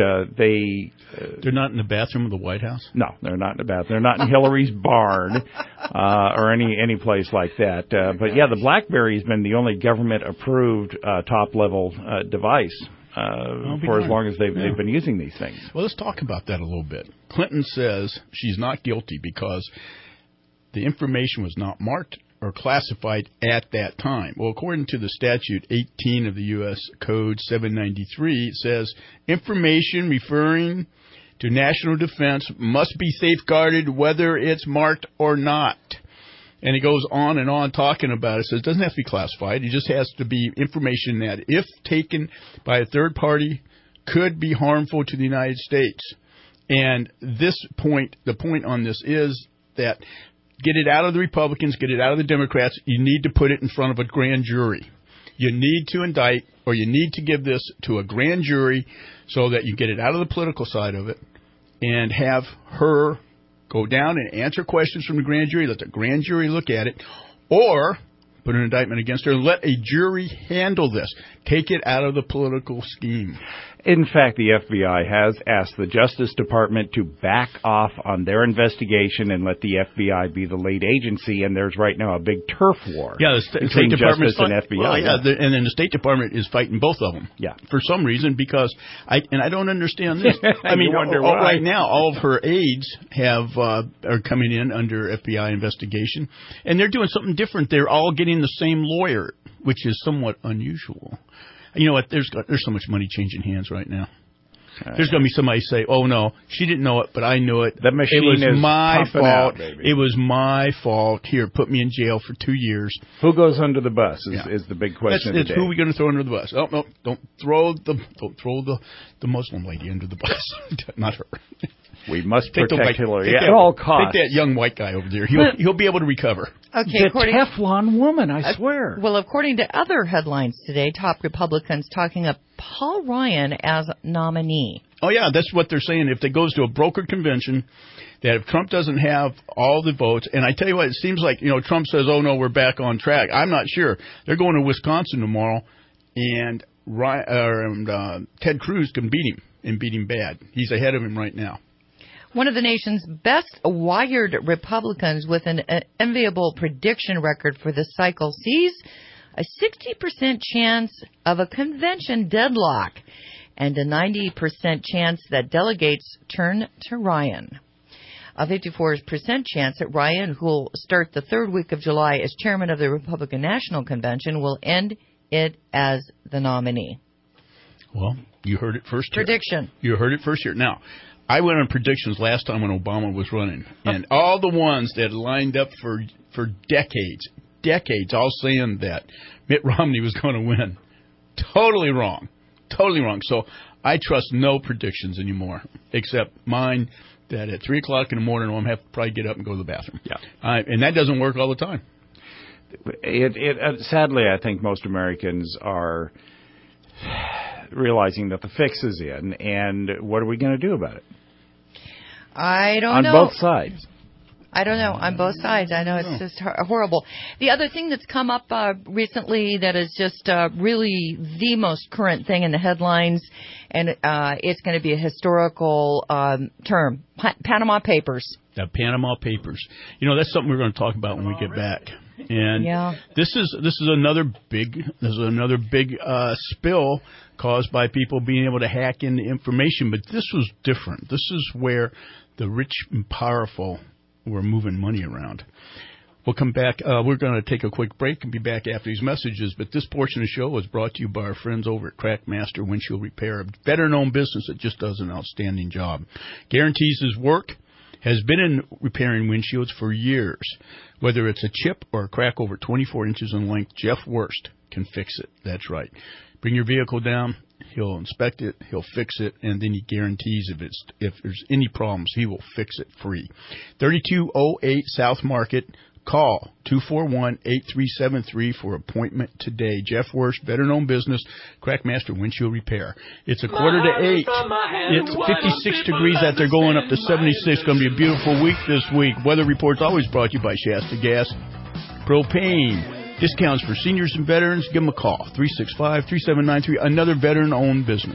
they're not in the bathroom of the White House. No, they're not in the bathroom. They're not in Hillary's barn or any place like that. But yeah, the BlackBerry's been the only government-approved top-level device for as long as they've been using these things. Well, let's talk about that a little bit. Clinton says she's not guilty because the information was not marked or classified at that time. Well, according to the statute 18 of the U.S. Code 793, it says information referring to national defense must be safeguarded whether it's marked or not. And it goes on and on talking about it. So it doesn't have to be classified. It just has to be information that, if taken by a third party, could be harmful to the United States. And the point on this is that get it out of the Republicans, get it out of the Democrats. You need to put it in front of a grand jury. You need to indict, or you need to give this to a grand jury so that you get it out of the political side of it and have her go down and answer questions from the grand jury, let the grand jury look at it, or put an indictment against her and let a jury handle this. Take it out of the political scheme. In fact, the FBI has asked the Justice Department to back off on their investigation and let the FBI be the lead agency, and there's right now a big turf war between Justice and FBI. Well, and then the State Department is fighting both of them. Yeah. For some reason, because I don't understand this. I mean, right now, all of her aides are coming in under FBI investigation, and they're doing something different. They're all getting the same lawyer, which is somewhat unusual. You know what? There's so much money changing hands right now. There's going to be somebody say, "Oh no, she didn't know it, but I knew it. The machine it was is my fault. Out, baby. It was my fault. Here, put me in jail for 2 years." Who goes under the bus is the big question of the day. Who are we going to throw under the bus? Oh no, don't throw the Muslim lady under the bus. Not her. We must protect Hillary at all costs. Take that young white guy over there. He'll be able to recover. Okay, the Teflon woman, I swear. Well, according to other headlines today, top Republicans talking up Paul Ryan as nominee. Oh, yeah, that's what they're saying. If it goes to a brokered convention, that if Trump doesn't have all the votes, and I tell you what, it seems like, Trump says, oh, no, we're back on track. I'm not sure. They're going to Wisconsin tomorrow, and Ted Cruz can beat him, and beat him bad. He's ahead of him right now. One of the nation's best wired Republicans with an enviable prediction record for this cycle sees a 60% chance of a convention deadlock and a 90% chance that delegates turn to Ryan. A 54% chance that Ryan, who will start the third week of July as chairman of the Republican National Convention, will end it as the nominee. Well, you heard it first here. Prediction. You heard it first here. Now, I went on predictions last time when Obama was running, and all the ones that lined up for decades, all saying that Mitt Romney was going to win. Totally wrong. So I trust no predictions anymore, except mine that at 3 o'clock in the morning I'm going to have to probably get up and go to the bathroom. Yeah. And that doesn't work all the time. Sadly, I think most Americans are realizing that the fix is in, and what are we going to do about it? I don't know. On both sides. I don't know. On both sides. I know it's just horrible. The other thing that's come up recently that is just really the most current thing in the headlines, and it's going to be a historical term, Panama Papers. The Panama Papers. You know, that's something we're going to talk about when we get back. And this is another big spill caused by people being able to hack into information. But this was different. This is where the rich and powerful were moving money around. We'll come back. We're going to take a quick break and be back after these messages. But this portion of the show was brought to you by our friends over at Crackmaster Windshield Repair, a better-known business that just does an outstanding job. Guarantees his work. Has been in repairing windshields for years. Whether it's a chip or a crack over 24 inches in length, Jeff Wurst can fix it. That's right. Bring your vehicle down, he'll inspect it, he'll fix it, and then he guarantees if there's any problems, he will fix it free. 3208 South Market. Call 241-8373 for appointment today. Jeff Wurst, better-known business, Crackmaster Windshield Repair. It's 7:45. It's 56 degrees out there, going up to 76. Going to be a beautiful week this week. Weather report's always brought to you by Shasta Gas Propane. Discounts for seniors and veterans. Give them a call, 365-3793. Another veteran-owned business.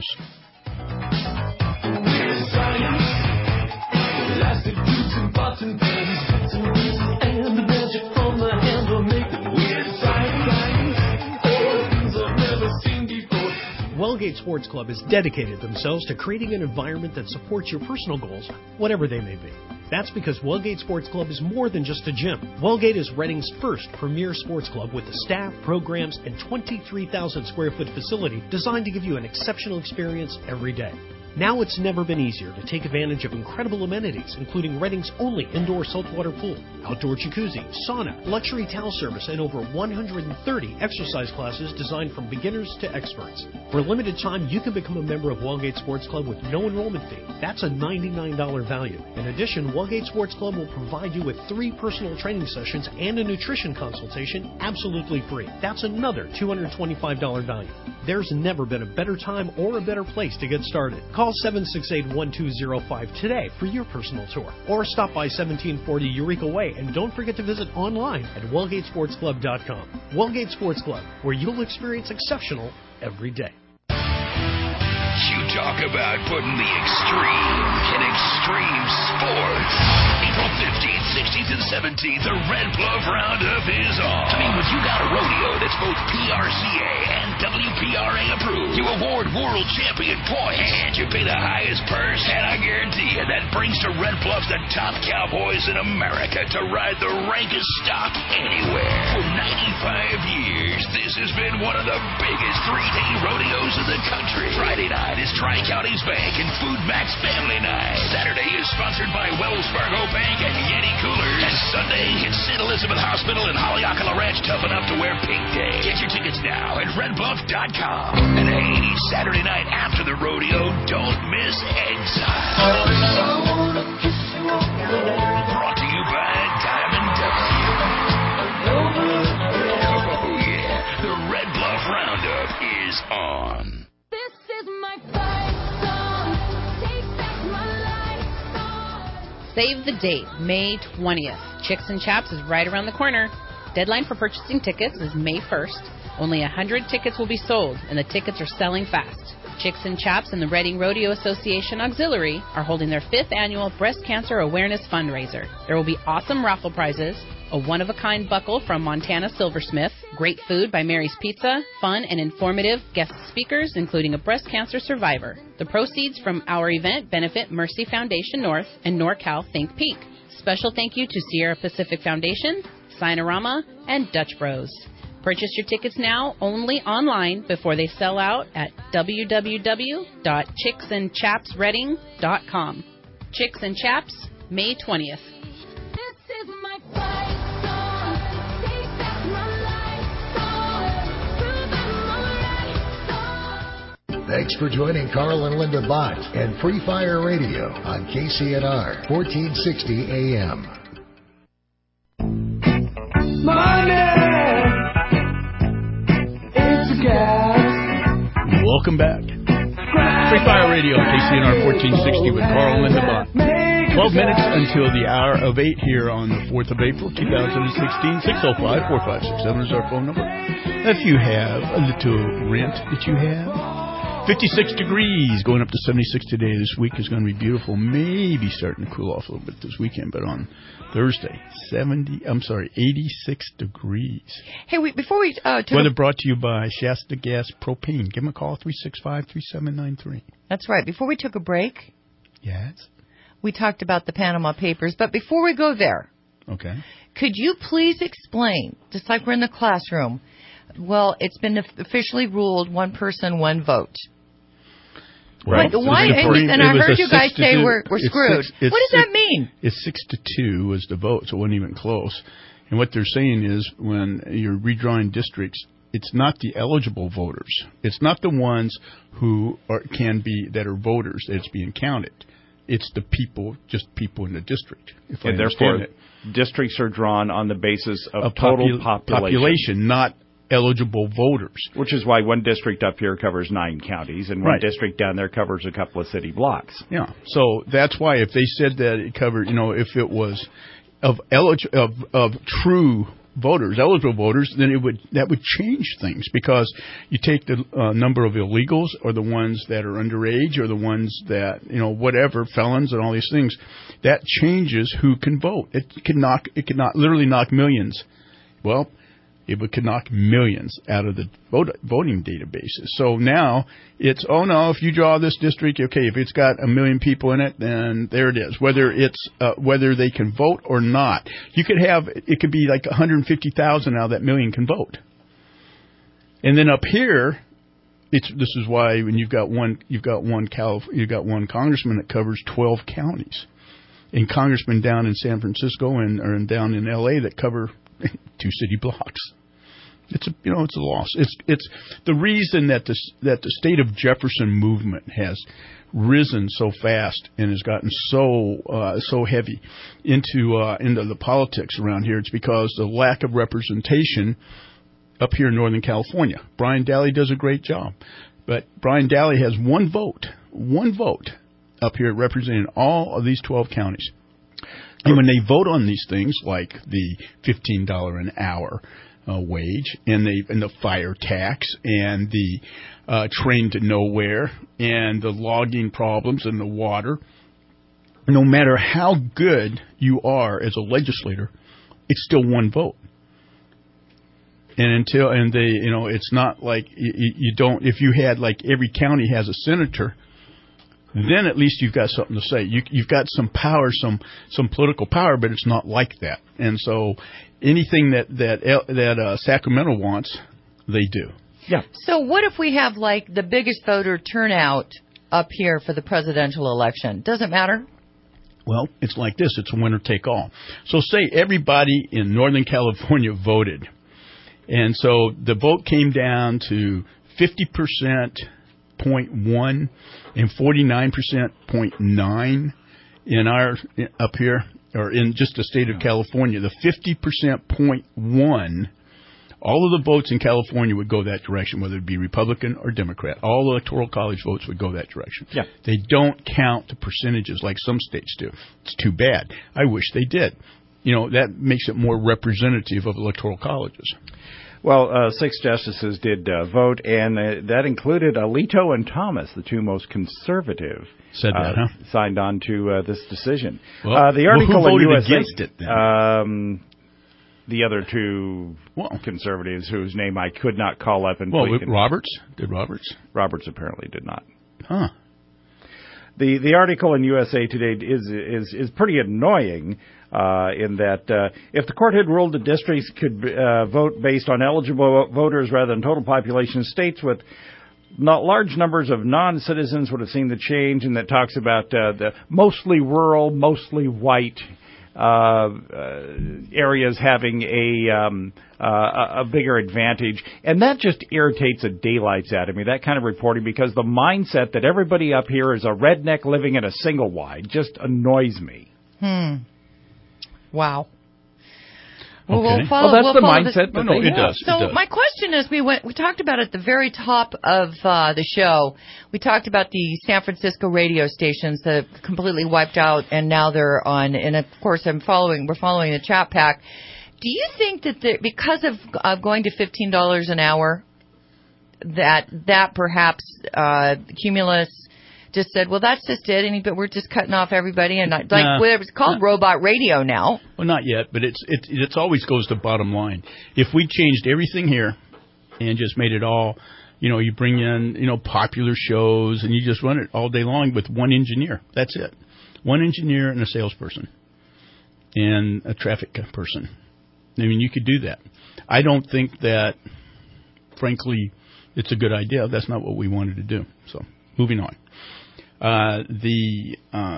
Wellgate Sports Club has dedicated themselves to creating an environment that supports your personal goals, whatever they may be. That's because Wellgate Sports Club is more than just a gym. Wellgate is Reading's first premier sports club with the staff, programs, and 23,000 square foot facility designed to give you an exceptional experience every day. Now it's never been easier to take advantage of incredible amenities, including Reading's only indoor saltwater pool, outdoor jacuzzi, sauna, luxury towel service, and over 130 exercise classes designed from beginners to experts. For a limited time, you can become a member of Wellgate Sports Club with no enrollment fee. That's a $99 value. In addition, Wellgate Sports Club will provide you with 3 personal training sessions and a nutrition consultation absolutely free. That's another $225 value. There's never been a better time or a better place to get started. Call 768-1205 today for your personal tour. Or stop by 1740 Eureka Way, and don't forget to visit online at WellgateSportsClub.com. Wellgate Sports Club, where you'll experience exceptional every day. You talk about putting the extreme in extreme sports. April 15th, 16th, and 17th, the Red Bluff Roundup is on. I mean, when you got a rodeo that's both PRCA and WPRA approved, you award world champion points, and you pay the highest purse, and I guarantee you that brings to Red Bluff the top cowboys in America to ride the rankest stock anywhere. For 95 years, this has been one of the biggest 3-day rodeos in the country. Friday night is Tri-Counties Bank and Food Max Family Night. Saturday is sponsored by Wells Fargo Bank and Yeti Coolers. And Sunday, it's St. Elizabeth Hospital and Haleakala Ranch tough enough to wear Pink Day. Get your tickets now at redbluff.com. And hey, Saturday night after the rodeo, don't miss Exile. Brought to you by Diamond W. Oh yeah, the Red Bluff Roundup is on. Save the date, May 20th. Chicks and Chaps is right around the corner. Deadline for purchasing tickets is May 1st. Only 100 tickets will be sold, and the tickets are selling fast. Chicks and Chaps and the Reading Rodeo Association Auxiliary are holding their 5th annual Breast Cancer Awareness Fundraiser. There will be awesome raffle prizes, a one-of-a-kind buckle from Montana Silversmith, great food by Mary's Pizza, fun and informative guest speakers, including a breast cancer survivor. The proceeds from our event benefit Mercy Foundation North and NorCal Think Peak. Special thank you to Sierra Pacific Foundation, Sinorama, and Dutch Bros. Purchase your tickets now only online before they sell out at www.chicksandchapsreading.com. Chicks and Chaps, May 20th. Thanks for joining Carl and Linda Bott and Free Fire Radio on KCNR 1460 AM. Welcome back. Free Fire Radio, KCNR 1460 with Carl and Linda Bott. 12 minutes until the hour of 8 here on the 4th of April, 2016. 605-4567 is our phone number. If you have a little rent that you have, 56 degrees, going up to 76 today. This week is going to be beautiful. Maybe starting to cool off a little bit this weekend, but on Thursday, 86 degrees. Hey, before we weather brought to you by Shasta Gas Propane. Give them a call, 365-3793. That's right. Before we took a break, yes, we talked about the Panama Papers. But before we go there, okay, could you please explain, just like we're in the classroom? Well, it's been officially ruled one person, one vote. Right. Why? And I heard you guys say we're screwed. What does that mean? It's 6-2 was the vote, so it wasn't even close. And what they're saying is when you're redrawing districts, it's not the eligible voters. It's not the ones who that are voters that's being counted. It's the people, just people in the district. And therefore, districts are drawn on the basis of total population, not eligible voters. Which is why one district up here covers 9 counties, and one district down there covers a couple of city blocks. Yeah, so that's why if they said that it covered, if it was of true voters, eligible voters, then that would change things, because you take the number of illegals or the ones that are underage or the ones that whatever, felons and all these things, that changes who can vote. It could literally knock millions. Well, it could knock millions out of the voting databases. So now it's, if you draw this district, okay, if it's got 1 million people in it, then there it is. Whether they can vote or not, it could be like 150,000 out of that million can vote. And then up here, this is why when you've got one congressman that covers 12 counties, and congressmen down in San Francisco or down in L.A. that cover 2 city blocks. It's a loss. It's the reason that the state of Jefferson movement has risen so fast and has gotten so heavy into the politics around here. It's because the lack of representation up here in Northern California. Brian Daly does a great job, but Brian Daly has one vote up here representing all of these 12 counties. And when they vote on these things like the $15 an hour wage and the fire tax and the train to nowhere and the logging problems and the water, no matter how good you are as a legislator, it's still one vote. And it's not like you don't. If you had like every county has a senator, then at least you've got something to say. You've got some power, some political power, but it's not like that. And so anything that Sacramento wants, they do. Yeah. So what if we have like the biggest voter turnout up here for the presidential election? Does it matter? Well, it's like this. It's a winner take all. So say everybody in Northern California voted. And so the vote came down to 50.1 and 49.9 up here, or in just the state of California. The 50.1, all of the votes in California would go that direction, whether it be Republican or Democrat. All electoral college votes would go that direction. Yeah. They don't count the percentages like some states do. It's too bad. I wish they did. That makes it more representative of electoral colleges. Well, 6 justices did vote, and that included Alito and Thomas, the 2 most conservative. Said that, huh? Signed on to this decision. Well, the article who voted in USA, against it then? The other 2 conservatives whose name I could not call up and. Roberts? Did Roberts? Roberts apparently did not. Huh. The article in USA Today is pretty annoying. In that if the court had ruled the districts could vote based on eligible voters rather than total population, states with not large numbers of non-citizens would have seen the change, and that talks about the mostly rural, mostly white areas having a bigger advantage. And that just irritates the daylights out of me, that kind of reporting, because the mindset that everybody up here is a redneck living in a single wide just annoys me. Wow. Okay. We'll follow, that's the mindset. No, it does. So my question is, we talked about at the very top of the show, we talked about the San Francisco radio stations that completely wiped out, and now they're on. And of course, we're following the chat pack. Do you think that because of going to $15 an hour, that perhaps Cumulus just said, well, that's just it, but we're just cutting off everybody, and it's called robot radio now. Well, not yet, but it's always goes to bottom line. If we changed everything here and just made it all, you bring in, popular shows and you just run it all day long with one engineer. That's it. One engineer and a salesperson and a traffic person. I mean, you could do that. I don't think that, frankly, it's a good idea. That's not what we wanted to do. So, moving on. The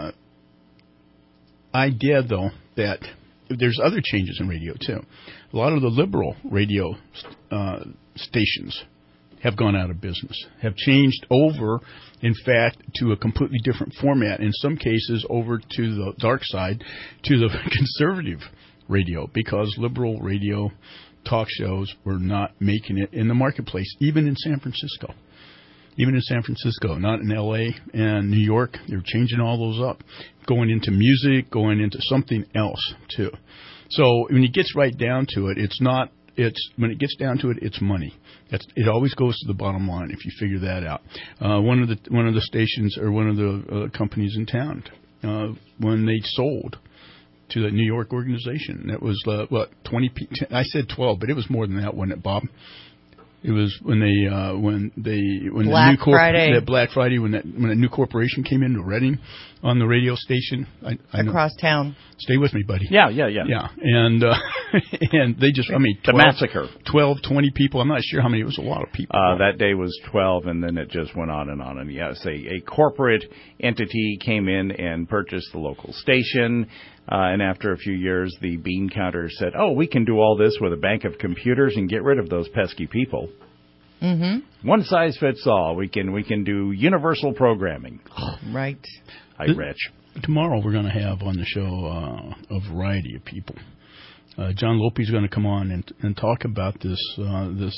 idea, though, that there's other changes in radio, too. A lot of the liberal radio stations have gone out of business, have changed over, in fact, to a completely different format, in some cases over to the dark side, to the conservative radio, because liberal radio talk shows were not making it in the marketplace, even in San Francisco. Even in San Francisco, not in L.A. and New York. They're changing all those up, going into music, going into something else, too. So when it gets right down to it, when it gets down to it, it's money. It always goes to the bottom line if you figure that out. One of the stations or one of the companies in town, when they sold to the New York organization, that was 20. I said 12, but it was more than that, wasn't it, Bob? It was when Black Friday, when a new corporation came into Reading on the radio station. Across town. Stay with me, buddy. Yeah. And and they just, the massacre. 12, 20 people. I'm not sure how many. It was a lot of people. That day was 12, and then it just went on and on. And yes, a corporate entity came in and purchased the local station. And after a few years, the bean counter said, "Oh, we can do all this with a bank of computers and get rid of those pesky people." Mm-hmm. One size fits all. We can do universal programming. Right. Hi, Rich. Tomorrow we're going to have on the show a variety of people. John Lope is going to come on and talk about the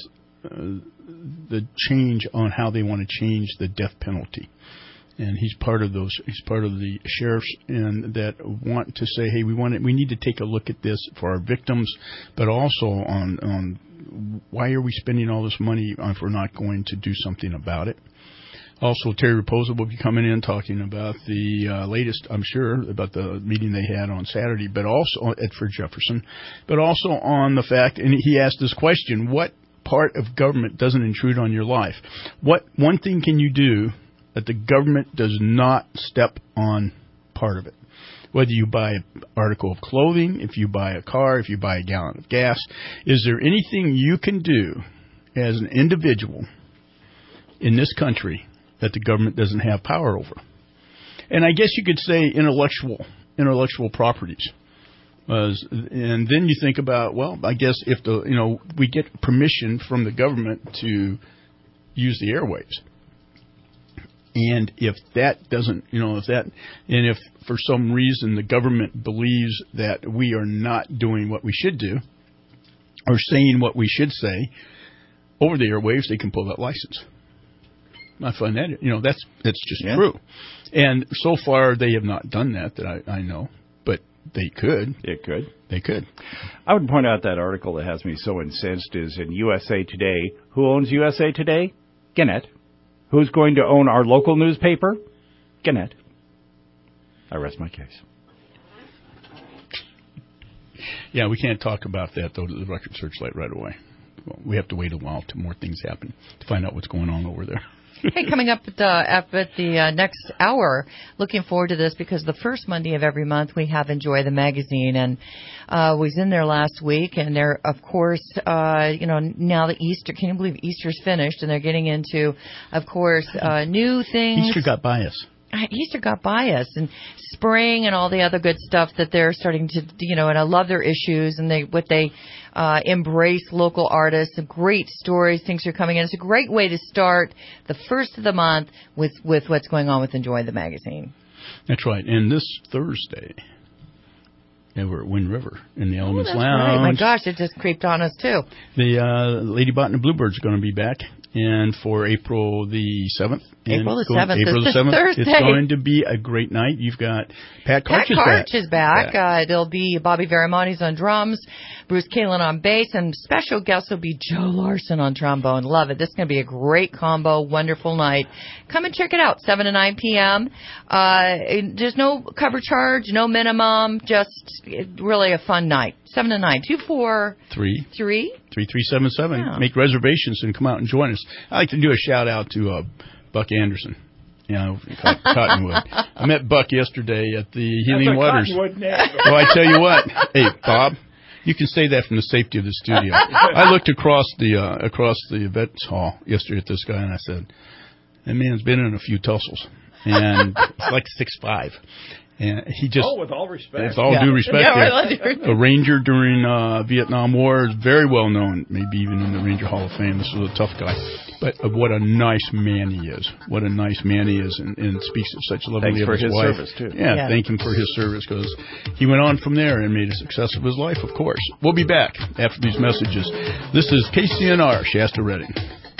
change on how they want to change the death penalty. And he's part of the sheriffs and that want to say, hey, we need to take a look at this for our victims, but also on why are we spending all this money if we're not going to do something about it. Also, Terry Raposa will be coming in talking about the latest, I'm sure, about the meeting they had on Saturday, but also at Fort Jefferson, but also on the fact, and he asked this question, what part of government doesn't intrude on your life? What one thing can you do that the government does not step on part of it? Whether you buy an article of clothing, if you buy a car, if you buy a gallon of gas, is there anything you can do as an individual in this country that the government doesn't have power over? And I guess you could say intellectual properties. And then you think about, well, I guess if we get permission from the government to use the airwaves. And if that doesn't, if for some reason the government believes that we are not doing what we should do or saying what we should say over the airwaves, they can pull that license. I find that, that's just true. And so far they have not done that I know, but they could. They could. I would point out that article that has me so incensed is in USA Today. Who owns USA Today? Gannett. Who's going to own our local newspaper? Gannett. I rest my case. Yeah, we can't talk about that, though, to the Record Searchlight right away. Well, we have to wait a while till more things happen to find out what's going on over there. Hey, coming up at the next hour, looking forward to this because the first Monday of every month we have Enjoy the Magazine, and was in there last week, and they're, of course, now the Easter, can you believe Easter's finished, and they're getting into, of course, new things. Easter got by us. Easter got by us, and spring and all the other good stuff that they're starting to, and I love their issues and they embrace local artists, great stories, things are coming in. It's a great way to start the first of the month with what's going on with Enjoy the Magazine. That's right. And this Thursday, we're at Wind River in the Elements Lounge. Right. My gosh, it just creeped on us, too. The Lady Bot and the Bluebirds are going to be back. And for April the 7th. April the 7th. April the 7th. Thursday. It's going to be a great night. You've got Pat Karch is back. There'll be Bobby Veramontes on drums, Bruce Kalin on bass, and special guest will be Joe Larson on trombone. Love it. This is going to be a great combo, wonderful night. Come and check it out, 7 to 9 p.m. There's no cover charge, no minimum, just really a fun night. 7 to 9. 243-3377. Yeah. Make reservations and come out and join us. I'd like to do a shout-out to Buck Anderson. Cottonwood. I met Buck yesterday at the Healing Waters. Well, I tell you what. Hey, Bob, you can say that from the safety of the studio. I looked across the events hall yesterday at this guy, and I said, that man's been in a few tussles. And he's like 6'5". And he just, with all respect. With all due respect, a Ranger during Vietnam War, is very well known, maybe even in the Ranger Hall of Fame. This was a tough guy. But what a nice man he is. What a nice man he is, and speaks of such lovingly of his wife. Thanks for his service, too. Yeah, thank him for his service, because he went on from there and made a success of his life, of course. We'll be back after these messages. This is KCNR, Shasta Redding.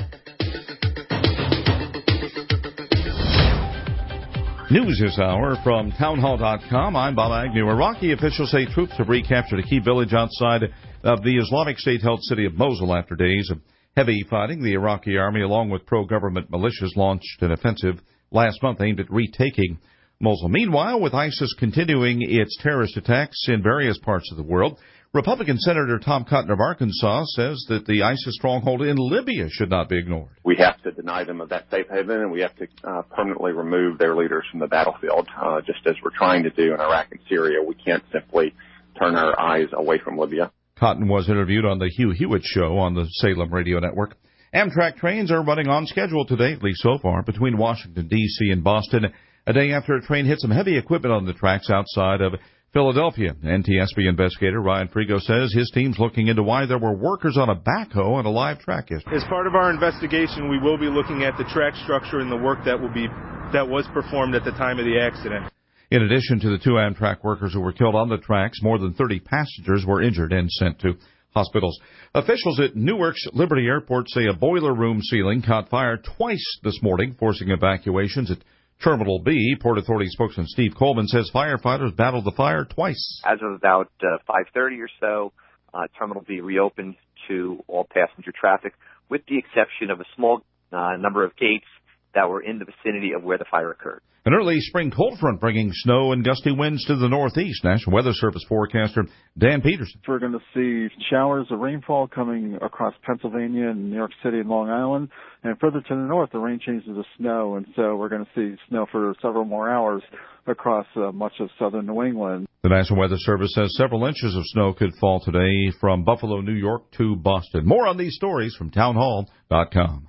News this hour from townhall.com. I'm Bob Agnew. Iraqi officials say troops have recaptured a key village outside of the Islamic State-held city of Mosul after days of heavy fighting. The Iraqi army, along with pro-government militias, launched an offensive last month aimed at retaking Mosul. Meanwhile, with ISIS continuing its terrorist attacks in various parts of the world, Republican Senator Tom Cotton of Arkansas says that the ISIS stronghold in Libya should not be ignored. We have to deny them of that safe haven, and we have to permanently remove their leaders from the battlefield, just as we're trying to do in Iraq and Syria. We can't simply turn our eyes away from Libya. Cotton was interviewed on the Hugh Hewitt Show on the Salem Radio Network. Amtrak trains are running on schedule today, at least so far, between Washington, D.C. and Boston, a day after a train hit some heavy equipment on the tracks outside of Philadelphia. NTSB investigator Ryan Frigo says his team's looking into why there were workers on a backhoe on a live track yesterday. As part of our investigation, we will be looking at the track structure and the work that was performed at the time of the accident. In addition to the two Amtrak workers who were killed on the tracks, more than 30 passengers were injured and sent to hospitals. Officials at Newark's Liberty Airport say a boiler room ceiling caught fire twice this morning, forcing evacuations at Terminal B. Port Authority spokesman Steve Coleman says firefighters battled the fire twice. As of about 5:30 or so, Terminal B reopened to all passenger traffic, with the exception of a small number of gates that were in the vicinity of where the fire occurred. An early spring cold front bringing snow and gusty winds to the northeast. National Weather Service forecaster Dan Peterson. We're going to see showers of rainfall coming across Pennsylvania and New York City and Long Island. And further to the north, the rain changes to snow. And so we're going to see snow for several more hours across much of southern New England. The National Weather Service says several inches of snow could fall today from Buffalo, New York to Boston. More on these stories from townhall.com.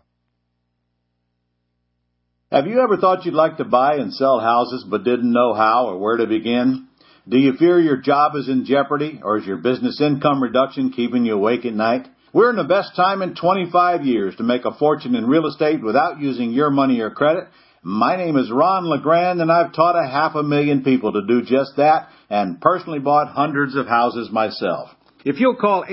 Have you ever thought you'd like to buy and sell houses but didn't know how or where to begin? Do you fear your job is in jeopardy, or is your business income reduction keeping you awake at night? We're in the best time in 25 years to make a fortune in real estate without using your money or credit. My name is Ron LeGrand, and I've taught 500,000 people to do just that and personally bought hundreds of houses myself. If you'll call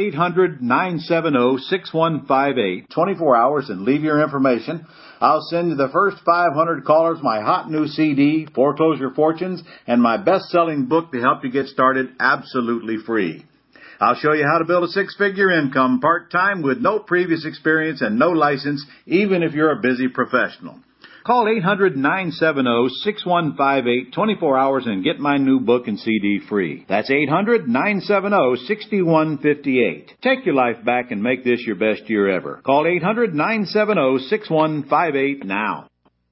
800-970-6158, 24 hours, and leave your information, I'll send you the first 500 callers my hot new CD, Foreclosure Fortunes, and my best-selling book to help you get started absolutely free. I'll show you how to build a six-figure income part-time with no previous experience and no license, even if you're a busy professional. Call 800-970-6158, 24 hours, and get my new book and CD free. That's 800-970-6158. Take your life back and make this your best year ever. Call 800-970-6158 now.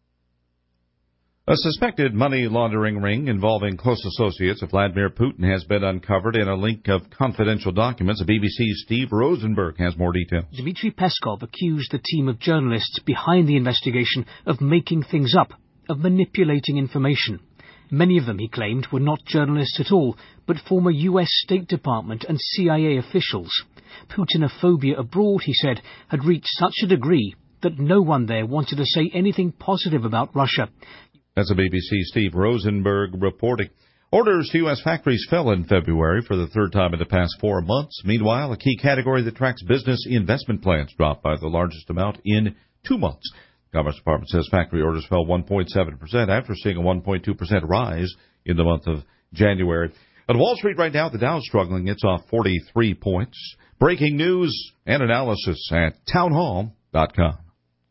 A suspected money laundering ring involving close associates of Vladimir Putin has been uncovered in a link of confidential documents. BBC's Steve Rosenberg has more details. Dmitry Peskov accused the team of journalists behind the investigation of making things up, of manipulating information. Many of them, he claimed, were not journalists at all, but former U.S. State Department and CIA officials. Putinophobia abroad, he said, had reached such a degree that no one there wanted to say anything positive about Russia. That's a BBC Steve Rosenberg reporting. Orders to U.S. factories fell in February for the third time in the past 4 months. Meanwhile, a key category that tracks business investment plans dropped by the largest amount in 2 months. The Commerce Department says factory orders fell 1.7% after seeing a 1.2% rise in the month of January. On Wall Street right now, the Dow's struggling. It's off 43 points. Breaking news and analysis at townhall.com.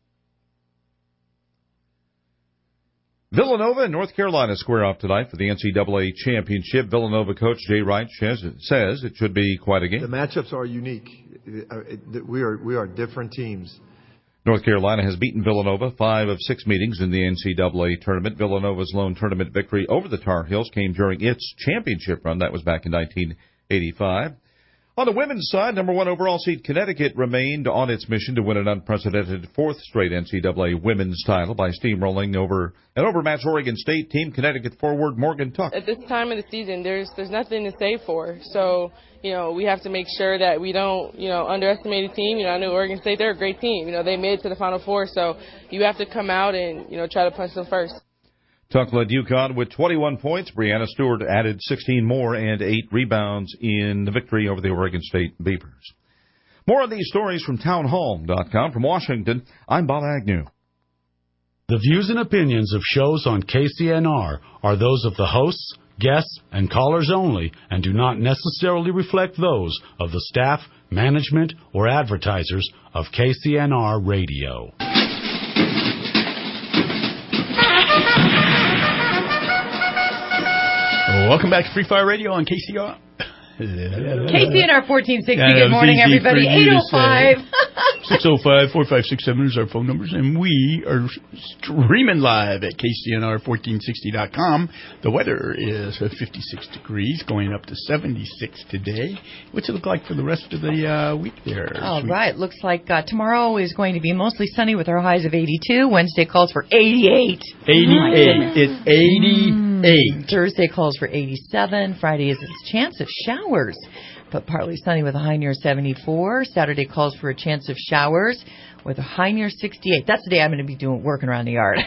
Villanova and North Carolina square off tonight for the NCAA championship. Villanova coach Jay Wright says it should be quite a game. The matchups are unique. We are different teams. North Carolina has beaten Villanova 5 of 6 meetings in the NCAA tournament. Villanova's lone tournament victory over the Tar Heels came during its championship run. That was back in 1985. On the women's side, number 1 overall seed Connecticut remained on its mission to win an unprecedented 4th straight NCAA women's title by steamrolling over an overmatched Oregon State team. Connecticut forward Morgan Tuck. At this time of the season, there's nothing to save for. So, we have to make sure that we don't, underestimate a team. I know Oregon State, they're a great team. They made it to the Final Four, so you have to come out and, try to punch them first. Tuck led UConn with 21 points. Brianna Stewart added 16 more and 8 rebounds in the victory over the Oregon State Beavers. More on these stories from townhall.com. From Washington, I'm Bob Agnew. The views and opinions of shows on KCNR are those of the hosts, guests, and callers only and do not necessarily reflect those of the staff, management, or advertisers of KCNR Radio. Welcome back to Free Fire Radio on KCR. KCNR 1460. Good morning, everybody. 805. 605-4567 is our phone numbers, and we are streaming live at KCNR1460.com. The weather is 56 degrees, going up to 76 today. What's it look like for the rest of the week there? All right. Looks like tomorrow is going to be mostly sunny with our highs of 82. Wednesday calls for 88. 88. It's 88. Thursday calls for 87. Friday is a chance of showers, but partly sunny with a high near 74. Saturday calls for a chance of showers with a high near 68. That's the day I'm going to be working around the yard.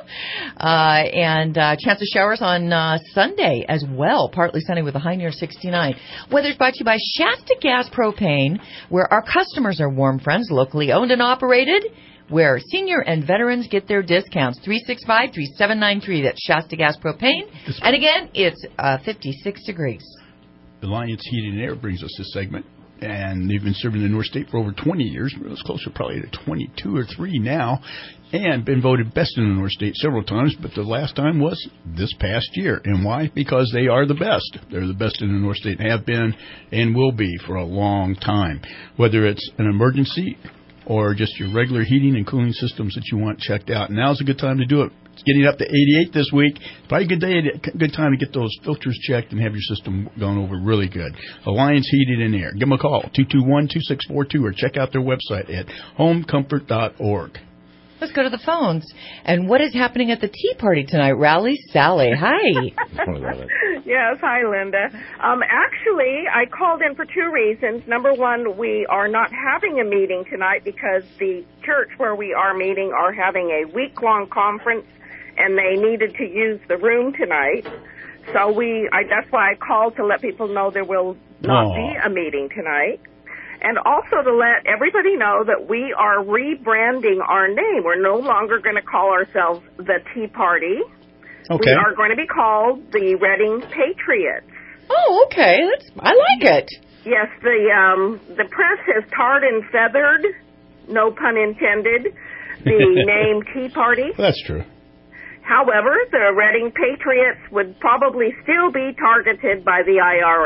And chance of showers on Sunday as well. Partly sunny with a high near 69. Weather's brought to you by Shasta Gas Propane, where our customers are warm friends, locally owned and operated, where senior and veterans get their discounts. 365-3793. That's Shasta Gas Propane. And again, it's 56 degrees. Alliance Heating and Air brings us this segment, and they've been serving the North State for over 20 years. It's closer probably to 22 or 3 now, and been voted best in the North State several times, but the last time was this past year. And why? Because they are the best. They're the best in the North State, have been and will be for a long time. Whether it's an emergency or just your regular heating and cooling systems that you want checked out, now's a good time to do it. It's getting up to 88 this week. Probably a good time to get those filters checked and have your system gone over really good. Alliance Heating and Air. Give them a call, 221-2642, or check out their website at homecomfort.org. Let's go to the phones. And what is happening at the tea party tonight? Rally Sally. Hi. Yes, hi, Linda. Actually, I called in for 2 reasons. Number one, we are not having a meeting tonight because the church where we are meeting are having a week-long conference, and they needed to use the room tonight. So that's why I called to let people know there will not be a meeting tonight. And also to let everybody know that we are rebranding our name. We're no longer going to call ourselves the Tea Party. Okay. We are going to be called the Reading Patriots. Oh, okay. I like it. Yes, the press has tarred and feathered, no pun intended, the name Tea Party. That's true. However, the Reading Patriots would probably still be targeted by the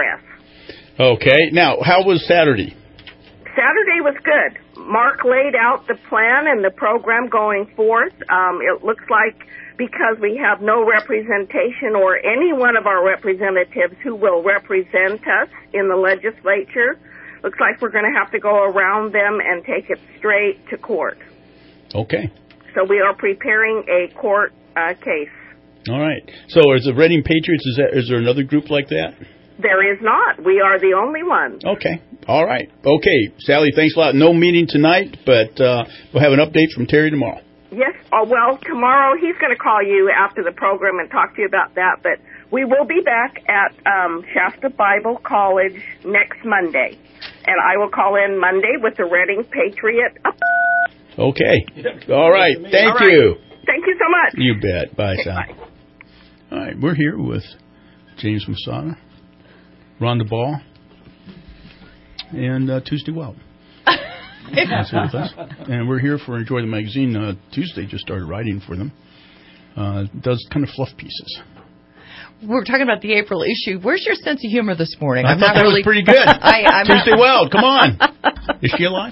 IRS. Okay. Now, how was Saturday? Saturday was good. Mark laid out the plan and the program going forth. It looks like because we have no representation or any one of our representatives who will represent us in the legislature, looks like we're going to have to go around them and take it straight to court. Okay. So we are preparing a court case. All right. So is the Reading Patriots, is there another group like that? There is not. We are the only one. Okay. All right. Okay. Sally, thanks a lot. No meeting tonight, but we'll have an update from Terry tomorrow. Yes. Well, tomorrow he's going to call you after the program and talk to you about that, but we will be back at Shasta Bible College next Monday, and I will call in Monday with the Reading Patriot. Okay. All right. Thank you. Thank you so much. You bet. Bye, Sally. Bye. All right. We're here with James Masada. Rhonda Ball, and Tuesday Weld. That's here with us. And we're here for Enjoy the Magazine. Tuesday just started writing for them. Does kind of fluff pieces. We're talking about the April issue. Where's your sense of humor this morning? I thought that was pretty good. Tuesday Weld, come on. Is she alive?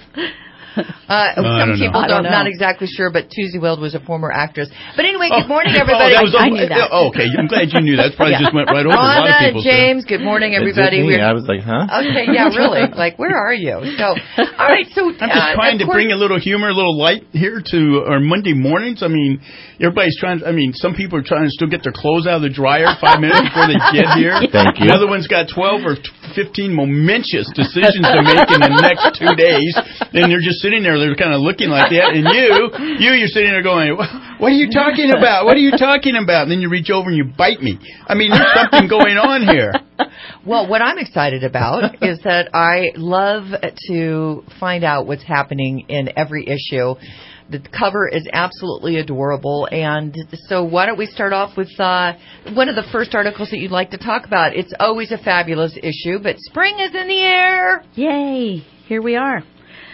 Some people don't not exactly sure, but Tuesday Weld was a former actress. But anyway, good morning, everybody. I knew that. Okay, I'm glad you knew that. Probably just went right over a lot of people. James, good morning, everybody. I was like, huh? Okay, yeah, really. Like, where are you? So, all right, so I'm just trying to bring a little humor, a little light here to our Monday mornings. I mean, everybody's trying. I mean, some people are trying to still get their clothes out of the dryer 5 minutes before they get here. Thank you. Another one's got 12 or 15 momentous decisions to make in the next 2 days. Then they're just sitting there. They're kind of looking like that, and you're sitting there going, "What are you talking about? What are you talking about?" And then you reach over and you bite me. I mean, there's something going on here. Well, what I'm excited about is that I love to find out what's happening in every issue. The cover is absolutely adorable, and so why don't we start off with one of the first articles that you'd like to talk about. It's always a fabulous issue, but spring is in the air. Yay! Here we are.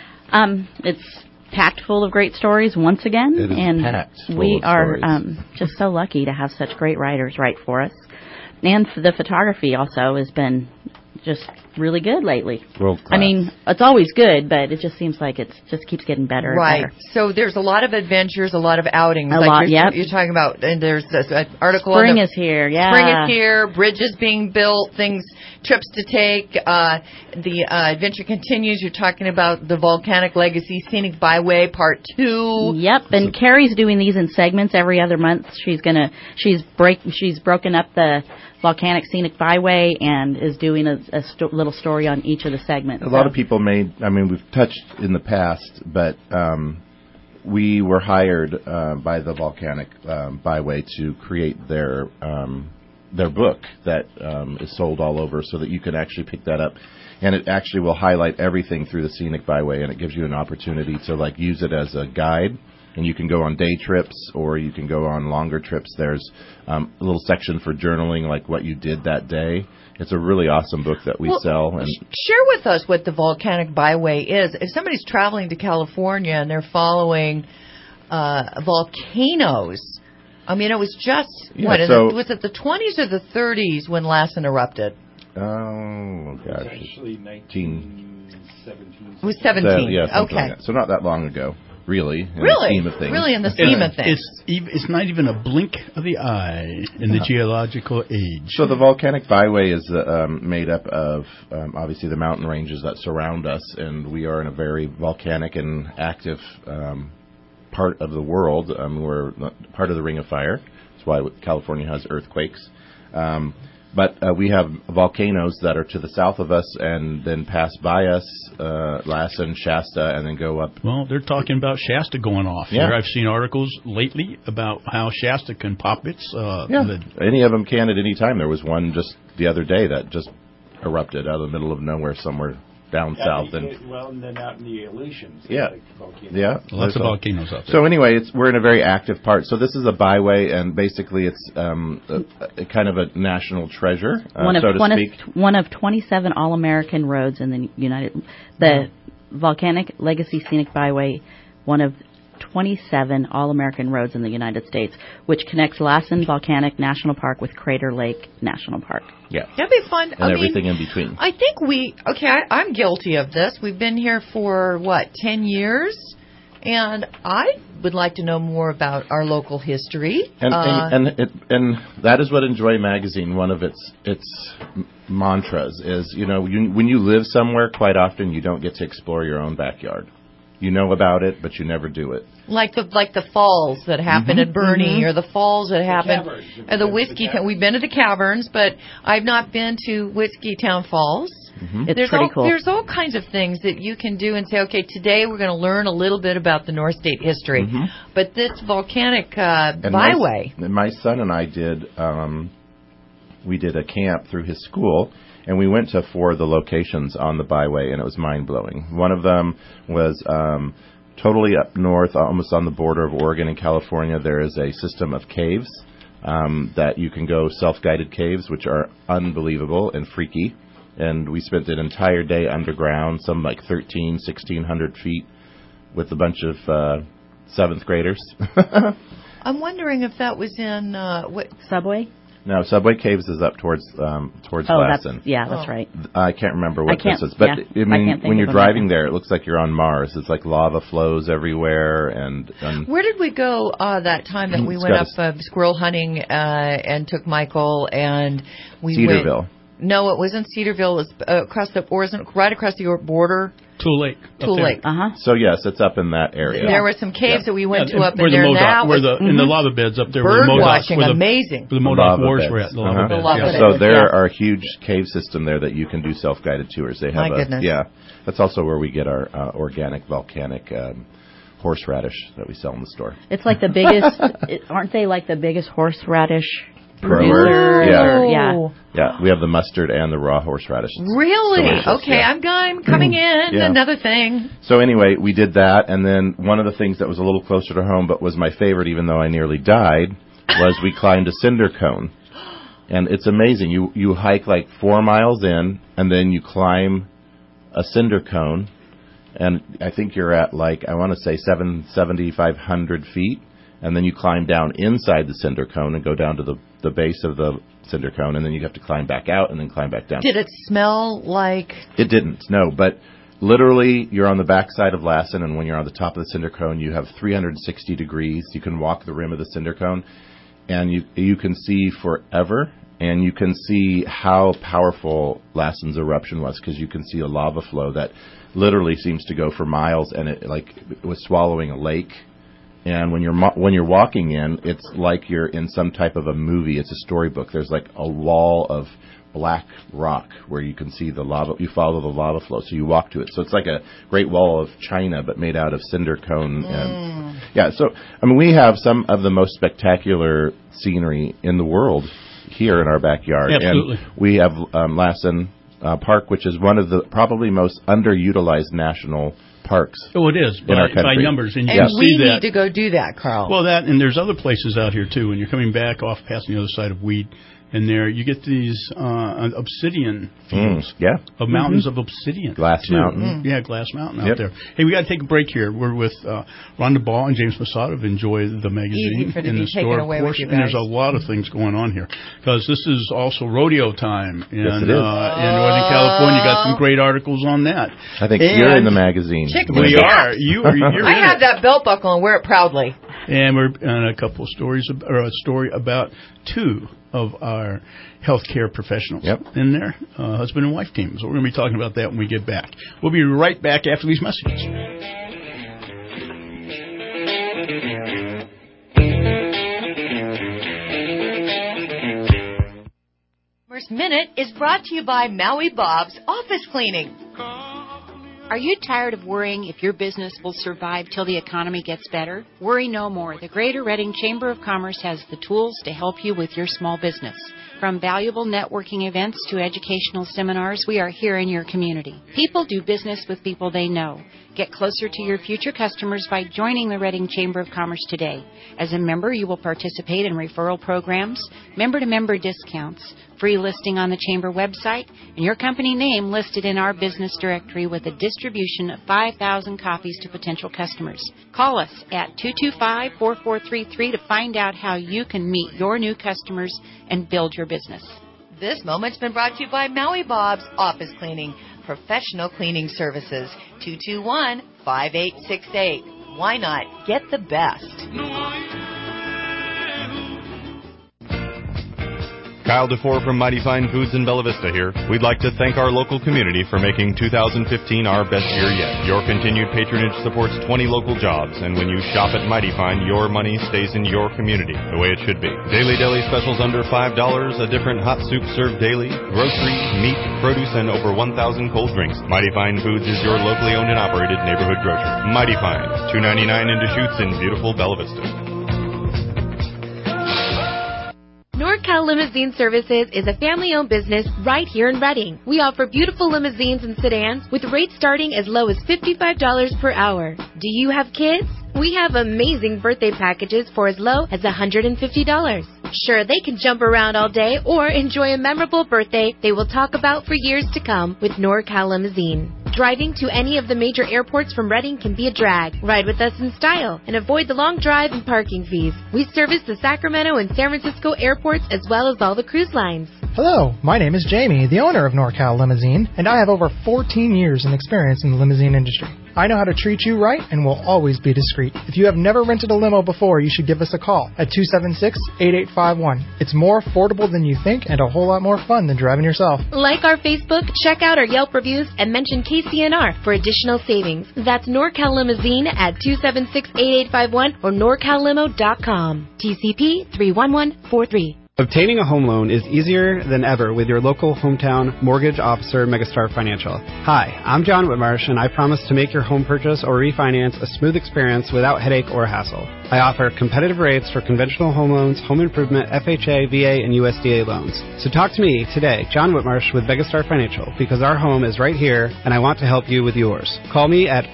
It's packed full of great stories once again, It is and packed full we of are stories. just so lucky to have such great writers write for us. And the photography also has been just really good lately. World class. I mean, it's always good, but it just seems like it just keeps getting better Right. and better. So there's a lot of adventures, a lot of outings. A lot, yep. You're talking about, and there's this article. Spring is here, yeah. Spring is here, bridges being built, trips to take. The adventure continues. You're talking about the Volcanic Legacy Scenic Byway Part 2. Yep, and Carrie's doing these in segments every other month. She's broken up the Volcanic Scenic Byway and is doing a little story on each of the segments. A lot of people we've touched in the past, but we were hired by the Volcanic Byway to create their book that is sold all over so that you can actually pick that up. And it actually will highlight everything through the Scenic Byway, and it gives you an opportunity to use it as a guide. And you can go on day trips or you can go on longer trips. There's a little section for journaling, like what you did that day. It's a really awesome book that we sell. And share with us what the Volcanic Byway is. If somebody's traveling to California and they're following volcanoes, I mean, it was just, was it the 20s or the 30s when Lassen erupted? Oh, gosh. Actually, 1917. It was 17. Yeah, okay. Like that. So not that long ago. Really? In the scheme of things. Really in the scheme of things. It's not even a blink of the eye in the geological age. So the Volcanic Byway is made up of, obviously, the mountain ranges that surround us, and we are in a very volcanic and active part of the world. We're part of the Ring of Fire. That's why California has earthquakes. But we have volcanoes that are to the south of us and then pass by us, Lassen, Shasta, and then go up. Well, they're talking about Shasta going off. Yeah. Here. I've seen articles lately about how Shasta can pop its... Any of them can at any time. There was one just the other day that just erupted out of the middle of nowhere somewhere down south. And then out in the Aleutians. Lots of volcanoes out there. So anyway, we're in a very active part. So this is a byway, and basically it's a kind of a national treasure, One of 27 All-American roads in the Volcanic Legacy Scenic Byway, one of 27 All-American roads in the United States, which connects Lassen Volcanic National Park with Crater Lake National Park. Yeah. That'd be fun. And everything in between. I think I'm guilty of this. We've been here for, 10 years? And I would like to know more about our local history. And that is what Enjoy Magazine, one of its mantras is, when you live somewhere, quite often you don't get to explore your own backyard. You know about it, but you never do it. Like the falls that happen at Bernie, or the falls that happen at the Whiskey Town. We've been to the caverns, but I've not been to Whiskey Town Falls. It's pretty cool. There's all kinds of things that you can do and say, okay, today we're going to learn a little bit about the North State history. But this volcanic byway. My son and I did we did a camp through his school. And we went to 4 of the locations on the byway, and it was mind-blowing. One of them was totally up north, almost on the border of Oregon and California. There is a system of caves that you can go, self-guided caves, which are unbelievable and freaky. and we spent an entire day underground, some like 1,600 feet, with a bunch of 7th graders. I'm wondering if that was in what Subway? No, Subway Caves is up towards Lassen. That's right. I can't remember what this is, but I mean, when you're driving there, it looks like you're on Mars. It's like lava flows everywhere, and where did we go that time that we went up squirrel hunting and took Michael and we Cedarville. No, it wasn't Cedarville. It was right across the border. Tool Lake. So yes, it's up in that area. There were some caves that we went to up in where there. In the lava beds up there. Bird watching, amazing. Where the Modoc Wars were at. So there are a huge cave system there that you can do self-guided tours. They have goodness. That's also where we get our organic volcanic horseradish that we sell in the store. It's like the biggest. Aren't they like the biggest horseradish? Grower. Yeah. We have the mustard and the raw horseradish. Really? Delicious. Okay, I'm coming in. Another thing. So anyway, we did that, and then one of the things that was a little closer to home, but was my favorite, even though I nearly died, was we climbed a cinder cone, and it's amazing. You hike like 4 miles in, and then you climb a cinder cone, and I think you're at like I want to say 7,500 feet, and then you climb down inside the cinder cone and go down to the base of the cinder cone, and then you have to climb back out and then climb back down. Did it smell like... It didn't, no, but literally you're on the backside of Lassen, and when you're on the top of the cinder cone, you have 360 degrees. You can walk the rim of the cinder cone, and you can see forever, and you can see how powerful Lassen's eruption was, because you can see a lava flow that literally seems to go for miles, and it was swallowing a lake. And when you're walking in, it's like you're in some type of a movie. It's a storybook. There's like a wall of black rock where you can see the lava. You follow the lava flow, so you walk to it. So it's like a Great Wall of China, but made out of cinder cone. And so I mean, we have some of the most spectacular scenery in the world here in our backyard. Absolutely. And we have Lassen Park, which is one of the probably most underutilized national parks. Oh, it is by numbers, and you and can we see that. need to go do that, Carl. Well, that and there's other places out here too. When you're coming back off past the other side of Weed, and there you get these obsidian fields of mountains of obsidian. Glass Mountain. Yeah, Glass Mountain out there. Hey, we got to take a break here. We're with Rhonda Ball and James Masada of Enjoy the Magazine in the store, of course. And there's a lot of things going on here because this is also rodeo time. And, yes, it is. In Northern California, got some great articles on that. I think you're in the magazine. We are. You're I have that belt buckle and wear it proudly. And we're on a couple of stories, or a story about 2 of our healthcare professionals in there, husband and wife team. So we're going to be talking about that when we get back. We'll be right back after these messages. First Minute is brought to you by Maui Bob's Office Cleaning. Are you tired of worrying if your business will survive till the economy gets better? Worry no more. The Greater Reading Chamber of Commerce has the tools to help you with your small business. From valuable networking events to educational seminars, we are here in your community. People do business with people they know. Get closer to your future customers by joining the Reading Chamber of Commerce today. As a member, you will participate in referral programs, member-to-member discounts, free listing on the Chamber website, and your company name listed in our business directory with a distribution of 5,000 copies to potential customers. Call us at 225-4433 to find out how you can meet your new customers and build your business. This moment's been brought to you by Maui Bob's Office Cleaning, professional cleaning services, 221-5868. Why not? Get the best. Kyle DeFore from Mighty Fine Foods in Bella Vista here. We'd like to thank our local community for making 2015 our best year yet. Your continued patronage supports 20 local jobs, and when you shop at Mighty Fine, your money stays in your community, the way it should be. Daily deli specials under $5, a different hot soup served daily, groceries, meat, produce, and over 1,000 cold drinks. Mighty Fine Foods is your locally owned and operated neighborhood grocer. Mighty Fine, $2.99 in Deschutes in beautiful Bella Vista. NorCal Limousine Services is a family-owned business right here in Reading. We offer beautiful limousines and sedans with rates starting as low as $55 per hour. Do you have kids? We have amazing birthday packages for as low as $150. Sure, they can jump around all day or enjoy a memorable birthday they will talk about for years to come with NorCal Limousine. Driving to any of the major airports from Redding can be a drag. Ride with us in style and avoid the long drive and parking fees. We service the Sacramento and San Francisco airports as well as all the cruise lines. Hello, my name is Jamie, the owner of NorCal Limousine, and I have over 14 years in experience in the limousine industry. I know how to treat you right and will always be discreet. If you have never rented a limo before, you should give us a call at 276-8851. It's more affordable than you think and a whole lot more fun than driving yourself. Like our Facebook, check out our Yelp reviews, and mention KCNR for additional savings. That's NorCal Limousine at 276-8851 or NorCalLimo.com. TCP 31143. Obtaining a home loan is easier than ever with your local hometown mortgage officer, Megastar Financial. Hi, I'm John Whitmarsh, and I promise to make your home purchase or refinance a smooth experience without headache or hassle. I offer competitive rates for conventional home loans, home improvement, FHA, VA, and USDA loans. So talk to me today, John Whitmarsh with Megastar Financial, because our home is right here, and I want to help you with yours. Call me at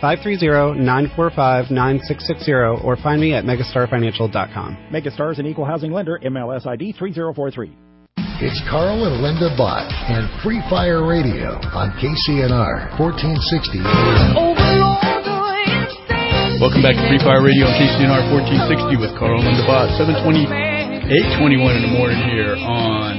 530-945-9660 or find me at megastarfinancial.com. Megastar is an equal housing lender, MLS ID 3043. It's Carl and Linda Bott and Free Fire Radio on KCNR 1460. Welcome back to Free Fire Radio on KCNR 1460 with Carl and Linda Bott. 8:21 in the morning here on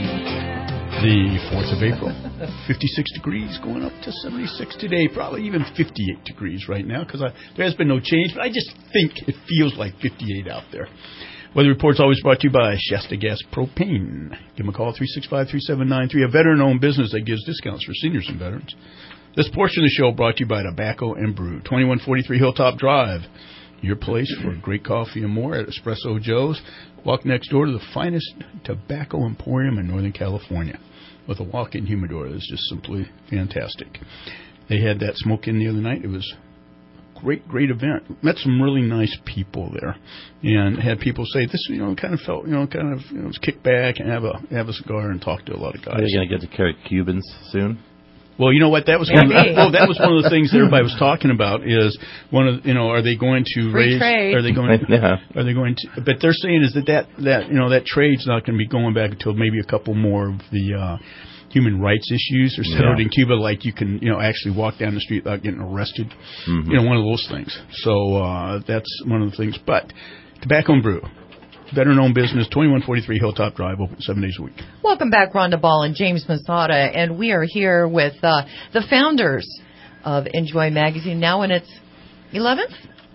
the 4th of April. 56 degrees going up to 76 today, probably even 58 degrees right now because there has been no change, but I just think it feels like 58 out there. Weather Report's always brought to you by Shasta Gas Propane. Give them a call, 365-3793, a veteran-owned business that gives discounts for seniors and veterans. This portion of the show brought to you by Tobacco and Brew, 2143 Hilltop Drive. Your place for great coffee and more at Espresso Joe's. Walk next door to the finest tobacco emporium in Northern California with a walk-in humidor that's just simply fantastic. They had that smoke in the other night. It was great event. Met some really nice people there, and had people say this, kind of felt, let's kick back and have a cigar and talk to a lot of guys. Are you going to get to carry Cubans soon? Well, you know what? That was one of the things that everybody was talking about. Is one of are they going to free raise? Trade. Are they going to? But they're saying is that trade's not going to be going back until maybe a couple more of the human rights issues are settled in Cuba. Like you can actually walk down the street without getting arrested. Mm-hmm. One of those things. So that's one of the things. But Tobacco and Brew. Veteran-owned business, 2143 Hilltop Drive, open 7 days a week. Welcome back, Rhonda Ball and James Masada, and we are here with the founders of Enjoy Magazine, now in its 11th?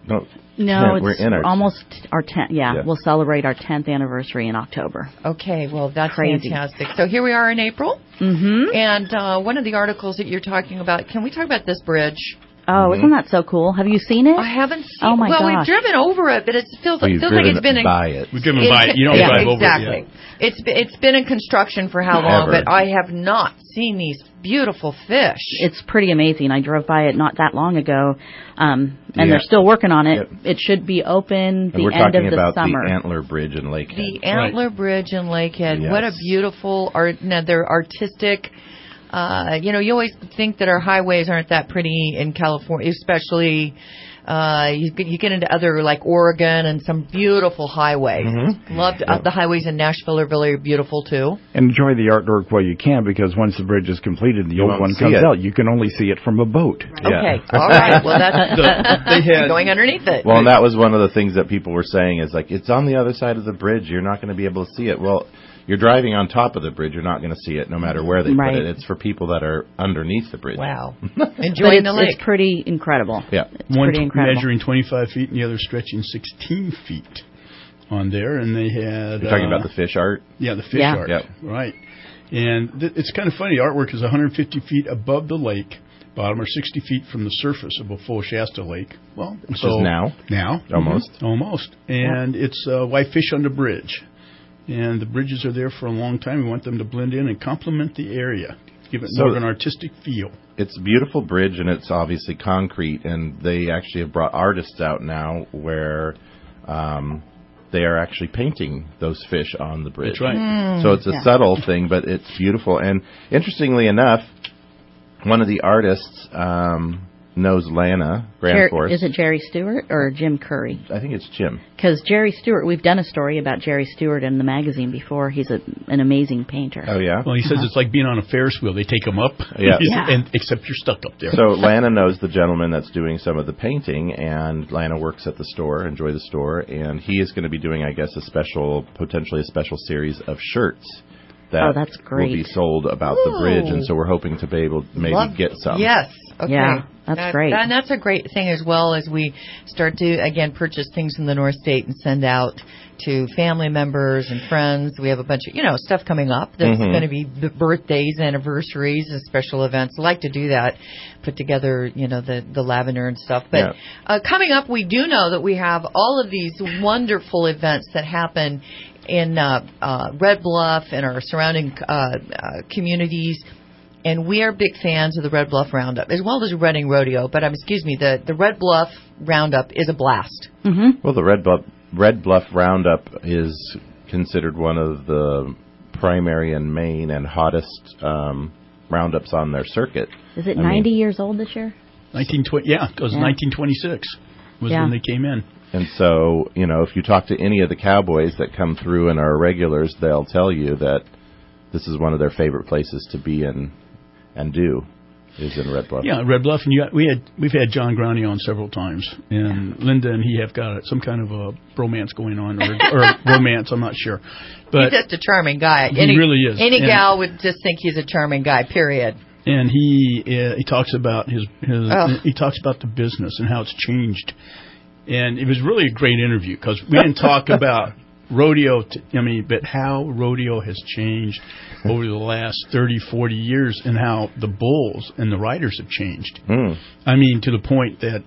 No, we're in our almost our 10th. Yeah, we'll celebrate our 10th anniversary in October. Okay, well, that's crazy. Fantastic. So here we are in April, and one of the articles that you're talking about, can we talk about this bridge? Oh, isn't that so cool? Have you seen it? I haven't seen it. Oh, my gosh. Well, we've driven over it, but it feels like it's been by it. We've driven by it. You don't drive over it. Exactly. It's been in construction for how long, but I have not seen these beautiful fish. It's pretty amazing. I drove by it not that long ago, and they're still working on it. Yep. It should be open the end of the summer. We're talking about the Antler Bridge in Lakehead. The Antler Bridge in Lakehead. Yes. What a beautiful art. Now, they're artistic. You always think that our highways aren't that pretty in California, especially you get into other like Oregon and some beautiful highways. Mm-hmm. Loved the highways in Nashville are really beautiful too. Enjoy the artwork while you can, because once the bridge is completed, the old one comes out. You can only see it from a boat. Okay, all right. Well, that's going underneath it. Well, and that was one of the things that people were saying is like it's on the other side of the bridge. You're not going to be able to see it. Well, you're driving on top of the bridge. You're not going to see it no matter where they put it. It's for people that are underneath the bridge. Wow. Enjoying the lake. It's pretty incredible. Yeah. One measuring 25 feet and the other stretching 16 feet on there. And they had... You're talking about the fish art? Yeah, the fish art. Yep. Right. And it's kind of funny. The artwork is 150 feet above the lake. Bottom are 60 feet from the surface of a full Shasta Lake. Well, which is now. Now. Almost. Mm-hmm. Almost. And it's why fish on the bridge. And the bridges are there for a long time. We want them to blend in and complement the area, give it more of an artistic feel. It's a beautiful bridge, and it's obviously concrete. And they actually have brought artists out now where they are actually painting those fish on the bridge. That's right. So it's a subtle thing, but it's beautiful. And interestingly enough, one of the artists, knows Lana Grandforth. Is it Jerry Stewart or Jim Curry? I think it's Jim. Because Jerry Stewart, we've done a story about Jerry Stewart in the magazine before. He's an amazing painter. Oh, yeah? Well, he says it's like being on a Ferris wheel. They take him up, and except you're stuck up there. So Lana knows the gentleman that's doing some of the painting, and Lana works at the store, Enjoy the Store, and he is going to be doing, I guess, potentially a special series of shirts that that's great. will be sold about the bridge, and so we're hoping to be able to maybe get some. Yes. Okay. Yeah, that's great. And that's a great thing as well as we start to, again, purchase things from the North State and send out to family members and friends. We have a bunch of, stuff coming up that's going to be birthdays, anniversaries, and special events. I like to do that, put together, the lavender and stuff. But coming up, we do know that we have all of these wonderful events that happen in Red Bluff and our surrounding communities. And we are big fans of the Red Bluff Roundup, as well as Reading Rodeo. But, the Red Bluff Roundup is a blast. Mm-hmm. Well, the Red Bluff Roundup is considered one of the primary and main and hottest roundups on their circuit. Is it 90 years old this year? 1920. Yeah, it was 1926 was when they came in. And so, if you talk to any of the cowboys that come through and are regulars, they'll tell you that this is one of their favorite places to be in and do is in Red Bluff. Yeah, Red Bluff, and we've had John Growney on several times, and Linda and he have got some kind of a bromance going on, or romance, I'm not sure. But he's just a charming guy. He really is. Any gal would just think he's a charming guy, period. And he talks about he talks about the business and how it's changed. And it was really a great interview because we didn't talk about rodeo, but how rodeo has changed over the last 30, 40 years and how the bulls and the riders have changed. To the point that,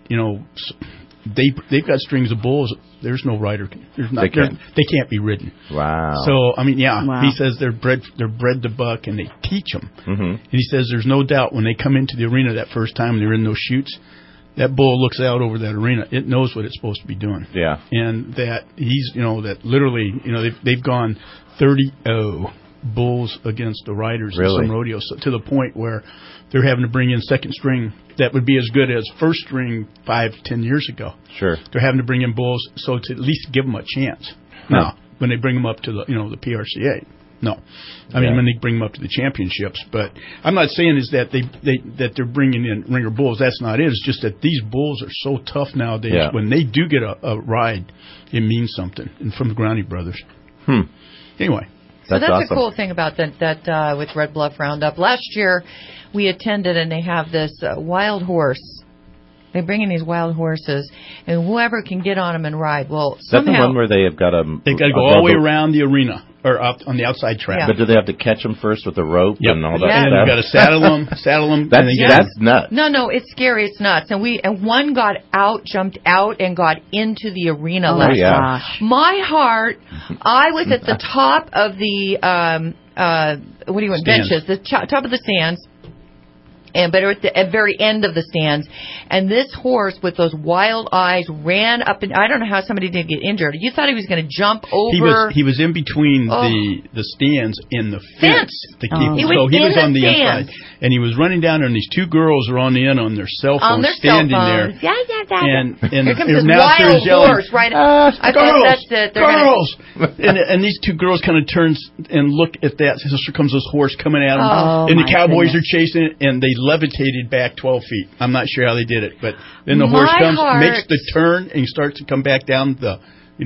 they've got strings of bulls. There's no rider. They can't be ridden. Wow. So, he says they're bred to buck and they teach them. And he says there's no doubt when they come into the arena that first time they're in those chutes, that bull looks out over that arena. It knows what it's supposed to be doing. Yeah. And that he's, that literally, they've gone 30-0 bulls against the riders in some rodeos, to the point where they're having to bring in second string that would be as good as first string 5-10 years ago. Sure. They're having to bring in bulls so to at least give them a chance. Now, when they bring them up to the, the PRCA. No, when they bring them up to the championships. But I'm not saying is that that they're bringing in ringer bulls. That's not it. It's just that these bulls are so tough nowadays. Yeah. When they do get a ride, it means something. And from the Growney brothers. Anyway, so that's awesome. a cool thing about that with Red Bluff Roundup. Last year we attended, and they have this wild horse. They bring in these wild horses, and whoever can get on them and ride. Well, that's the one where they have got they've got to go all the way around the arena. Or up on the outside track. Yeah. But do they have to catch them first with a rope and all that stuff? And you've got to saddle them. That's nuts. No, it's scary. It's nuts. And one jumped out, and got into the arena last night. My heart, I was at the top of the, benches, the top of the stands. But at the very end of the stands, and this horse with those wild eyes ran up, and I don't know how somebody didn't get injured. You thought he was going to jump over. He was in between the stands and the fence to keep. He was on the inside, and he was running down there, and these two girls are on the end on their cell phones, standing there. And here comes this wild horse right. Girls, and these two girls kind of turns and look at that. So here comes this horse coming at them, and the cowboys are chasing it, and they levitated back 12 feet. I'm not sure how they did it, but then the horse makes the turn and starts to come back down the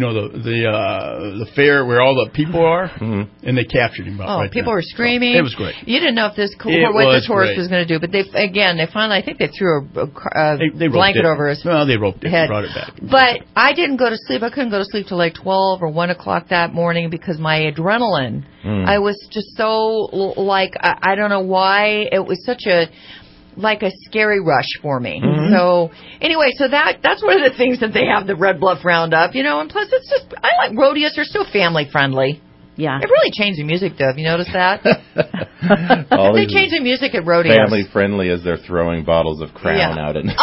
fair where all the people are, and they captured him. People were screaming. It was great. You didn't know if this horse was going to do, but they finally, I think they threw a blanket over his they roped it, head. Brought it back. But I didn't go to sleep. I couldn't go to sleep till like 12 or 1 o'clock that morning because my adrenaline. I was just so I don't know why it was such a scary rush for me. So anyway, that's one of the things that they have the Red Bluff Roundup, and plus I like rodeos. They're so family friendly. Yeah. They've really changed the music, though. Have you noticed that? They changed the music at rodeos. Family friendly as they're throwing bottles of Crown out at night.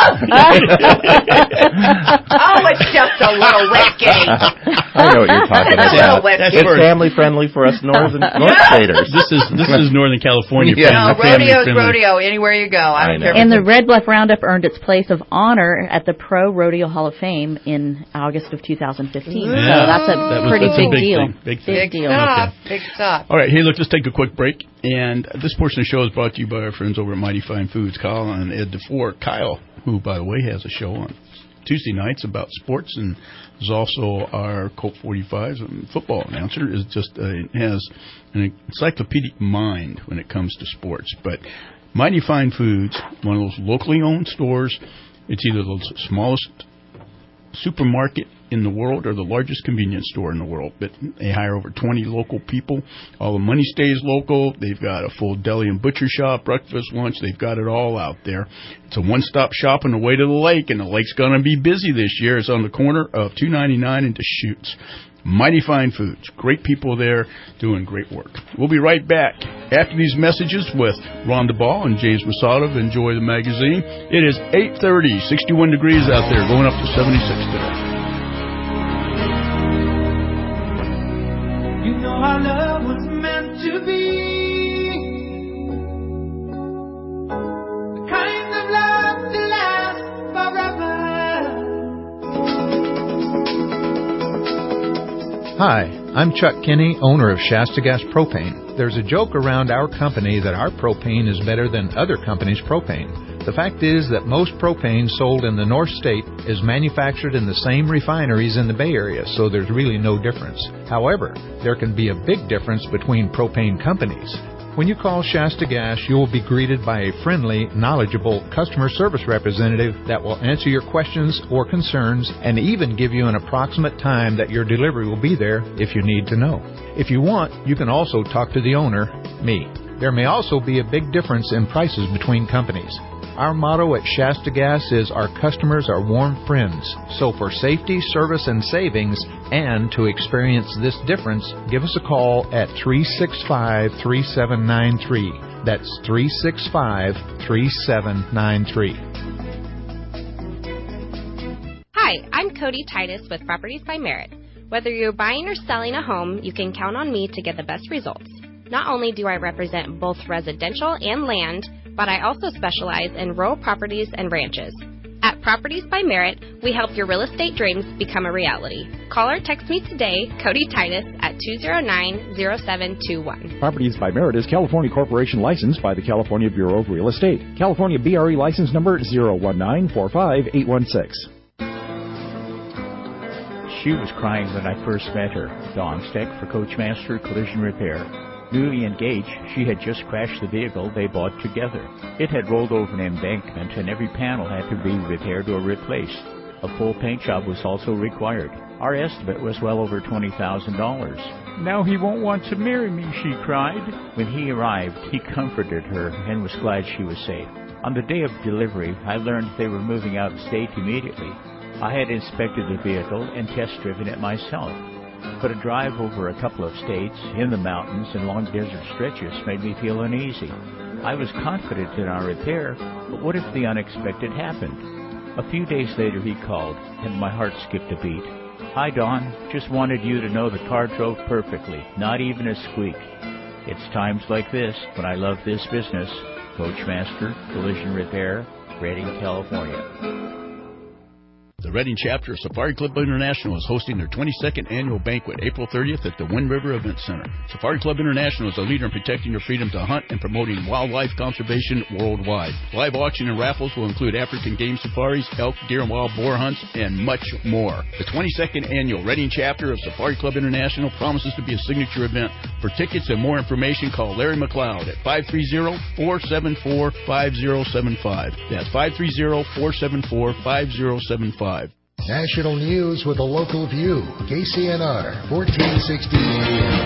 It's just a little whiskey. I know what you're talking about. It's family friendly for us North Staters. This is Northern California. No, rodeo's rodeo anywhere you go. I don't care. And the Red Bluff Roundup earned its place of honor at the Pro Rodeo Hall of Fame in August of 2015. So that's a pretty big deal. Big deal. Big stuff. All right, hey, look, let's take a quick break. And this portion of the show is brought to you by our friends over at Mighty Fine Foods, Kyle and Ed DeFore. Kyle, who, by the way, has a show on Tuesday nights about sports and is also our Colt 45s and football announcer, is just has an encyclopedic mind when it comes to sports. But Mighty Fine Foods, one of those locally owned stores, it's either the smallest supermarket in the world or the largest convenience store in the world. But they hire over 20 local people. All the money stays local. They've got a full deli and butcher shop, breakfast, lunch. They've got it all out there. It's a one-stop shop on the way to the lake, and the lake's going to be busy this year. It's on the corner of 299 and Deschutes. Mighty Fine Foods. Great people there doing great work. We'll be right back after these messages with Rhonda Ball and James Masada of Enjoy the Magazine. It is 8:30, 61 degrees out there, going up to 76 today. You know our love was meant to be the kind of love to last forever. Hi, I'm Chuck Kinney, owner of Shasta Gas Propane. There's a joke around our company that our propane is better than other companies' propane. The fact is that most propane sold in the North State is manufactured in the same refineries in the Bay Area, so there's really no difference. However, there can be a big difference between propane companies. When you call Shasta Gas, you will be greeted by a friendly, knowledgeable customer service representative that will answer your questions or concerns and even give you an approximate time that your delivery will be there if you need to know. If you want, you can also talk to the owner, me. There may also be a big difference in prices between companies. Our motto at Shasta Gas is our customers are warm friends. So for safety, service, and savings, and to experience this difference, give us a call at 365-3793. That's 365-3793. Hi, I'm Cody Titus with Properties by Merit. Whether you're buying or selling a home, you can count on me to get the best results. Not only do I represent both residential and land, but I also specialize in rural properties and ranches. At Properties by Merit, we help your real estate dreams become a reality. Call or text me today, Cody Titus, at 209-0721. Properties by Merit is California Corporation licensed by the California Bureau of Real Estate. California BRE license number 019-45816. She was crying when I first met her. Dawn Steck for Coachmaster Collision Repair. Newly engaged, she had just crashed the vehicle they bought together. It had rolled over an embankment and every panel had to be repaired or replaced. A full paint job was also required. Our estimate was well over $20,000. "Now he won't want to marry me," she cried. When he arrived, he comforted her and was glad she was safe. On the day of delivery, I learned they were moving out of state immediately. I had inspected the vehicle and test-driven it myself. But a drive over a couple of states, in the mountains and long desert stretches made me feel uneasy. I was confident in our repair, but what if the unexpected happened? A few days later he called, and my heart skipped a beat. "Hi, Dawn. Just wanted you to know the car drove perfectly, not even a squeak." It's times like this when I love this business. Coachmaster Collision Repair, Redding, California. The Redding chapter of Safari Club International is hosting their 22nd annual banquet April 30th at the Wind River Event Center. Safari Club International is a leader in protecting your freedom to hunt and promoting wildlife conservation worldwide. Live auction and raffles will include African game safaris, elk, deer, and wild boar hunts, and much more. The 22nd annual Redding chapter of Safari Club International promises to be a signature event. For tickets and more information, call Larry McLeod at 530-474-5075. That's 530-474-5075. National news with a local view. KCNR 1460 AM.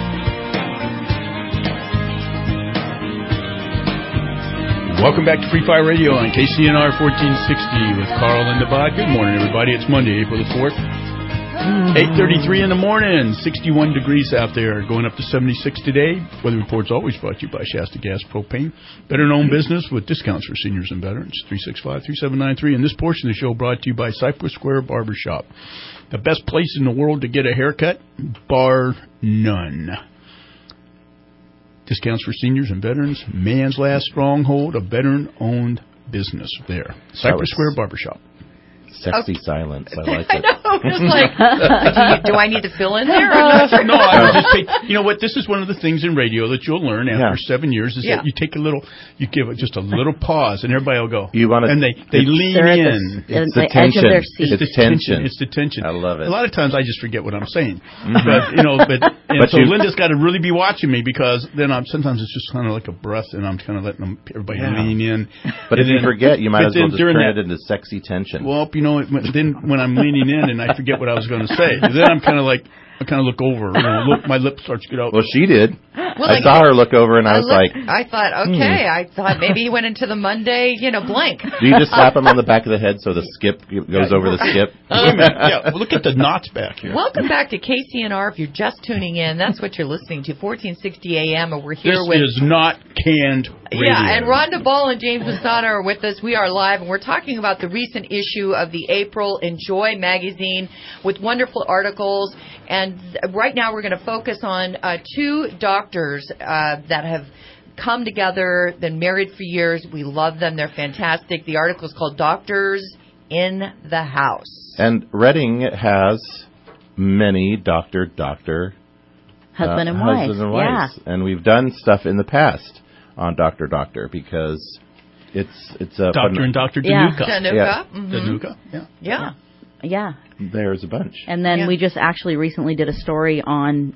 Welcome back to Free Fire Radio on KCNR 1460 with Carl and the Bot. Good morning, everybody. It's Monday, April the 4th. 8:33 in the morning, 61 degrees out there, going up to 76 today. Weather Report's always brought to you by Shasta Gas Propane. Better known business with discounts for seniors and veterans. 365-3793. And this portion of the show brought to you by Cypress Square Barbershop. The best place in the world to get a haircut, bar none. Discounts for seniors and veterans. Man's last stronghold, a veteran-owned business there. Cypress Square Barbershop. Sexy silence. I like I it. know. I'm just like, do I need to fill in there? Or not? No, I would just take, you know what, this is one of the things in radio that you'll learn after 7 years is that you take a little, you give it just a little pause and everybody will go. You want to, and they lean in. It's the tension. It's the tension. It's the tension. I love it. A lot of times I just forget what I'm saying. But so Linda's got to really be watching me because then sometimes it's just kind of like a breath and I'm kind of letting everybody lean in. But if you forget, you might as well just turn it into sexy tension. Well, you know, then when I'm leaning in and I forget what I was going to say, then I'm kind of like, I kind of look over, my lip starts to get out. Well, she did. Well, I saw her look over, and I thought, I thought maybe he went into the Monday, blank. Do you just slap him on the back of the head so the skip goes over the skip? Wait a minute. Look at the knots back here. Welcome back to KCNR. If you're just tuning in, that's what you're listening to, 1460 AM, and we're here this with... This is not canned radio. Yeah, and Rhonda Ball and James Masada are with us. We are live, and we're talking about the recent issue of the April Enjoy magazine with wonderful articles. And right now we're going to focus on two doctors that have come together, been married for years. We love them. They're fantastic. The article is called Doctors in the House. And Reading has many doctor husband and wife. Yeah. And we've done stuff in the past on Doctor because it's a Doctor and Dr. Danuka. Danuka. Mm-hmm. Danuka. Yeah. Yeah. There's a bunch. And then we just actually recently did a story on,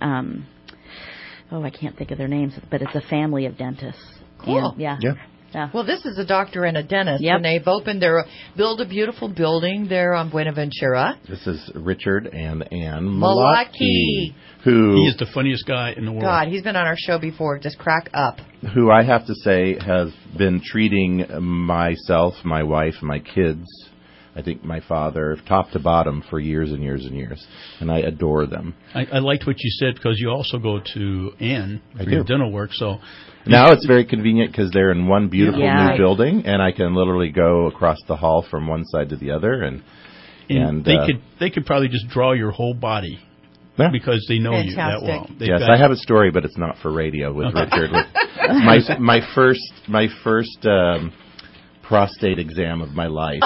I can't think of their names, but it's a family of dentists. Cool. Yeah. Well, this is a doctor and a dentist, Yep. and they've opened build a beautiful building there on Buenaventura. This is Richard and Ann Malaki. He is the funniest guy in the world. God, he's been on our show before. Just crack up. Who I have to say has been treating myself, my wife, my kids, I think my father, top to bottom for years and years and years. And I adore them. I liked what you said because you also go to Ann for your dental work. So now it's very convenient because they're in one beautiful new building, and I can literally go across the hall from one side to the other. And they could probably just draw your whole body. Yeah. Because they know you that well. Yes, I have a story, but it's not for radio with Richard. my first prostate exam of my life.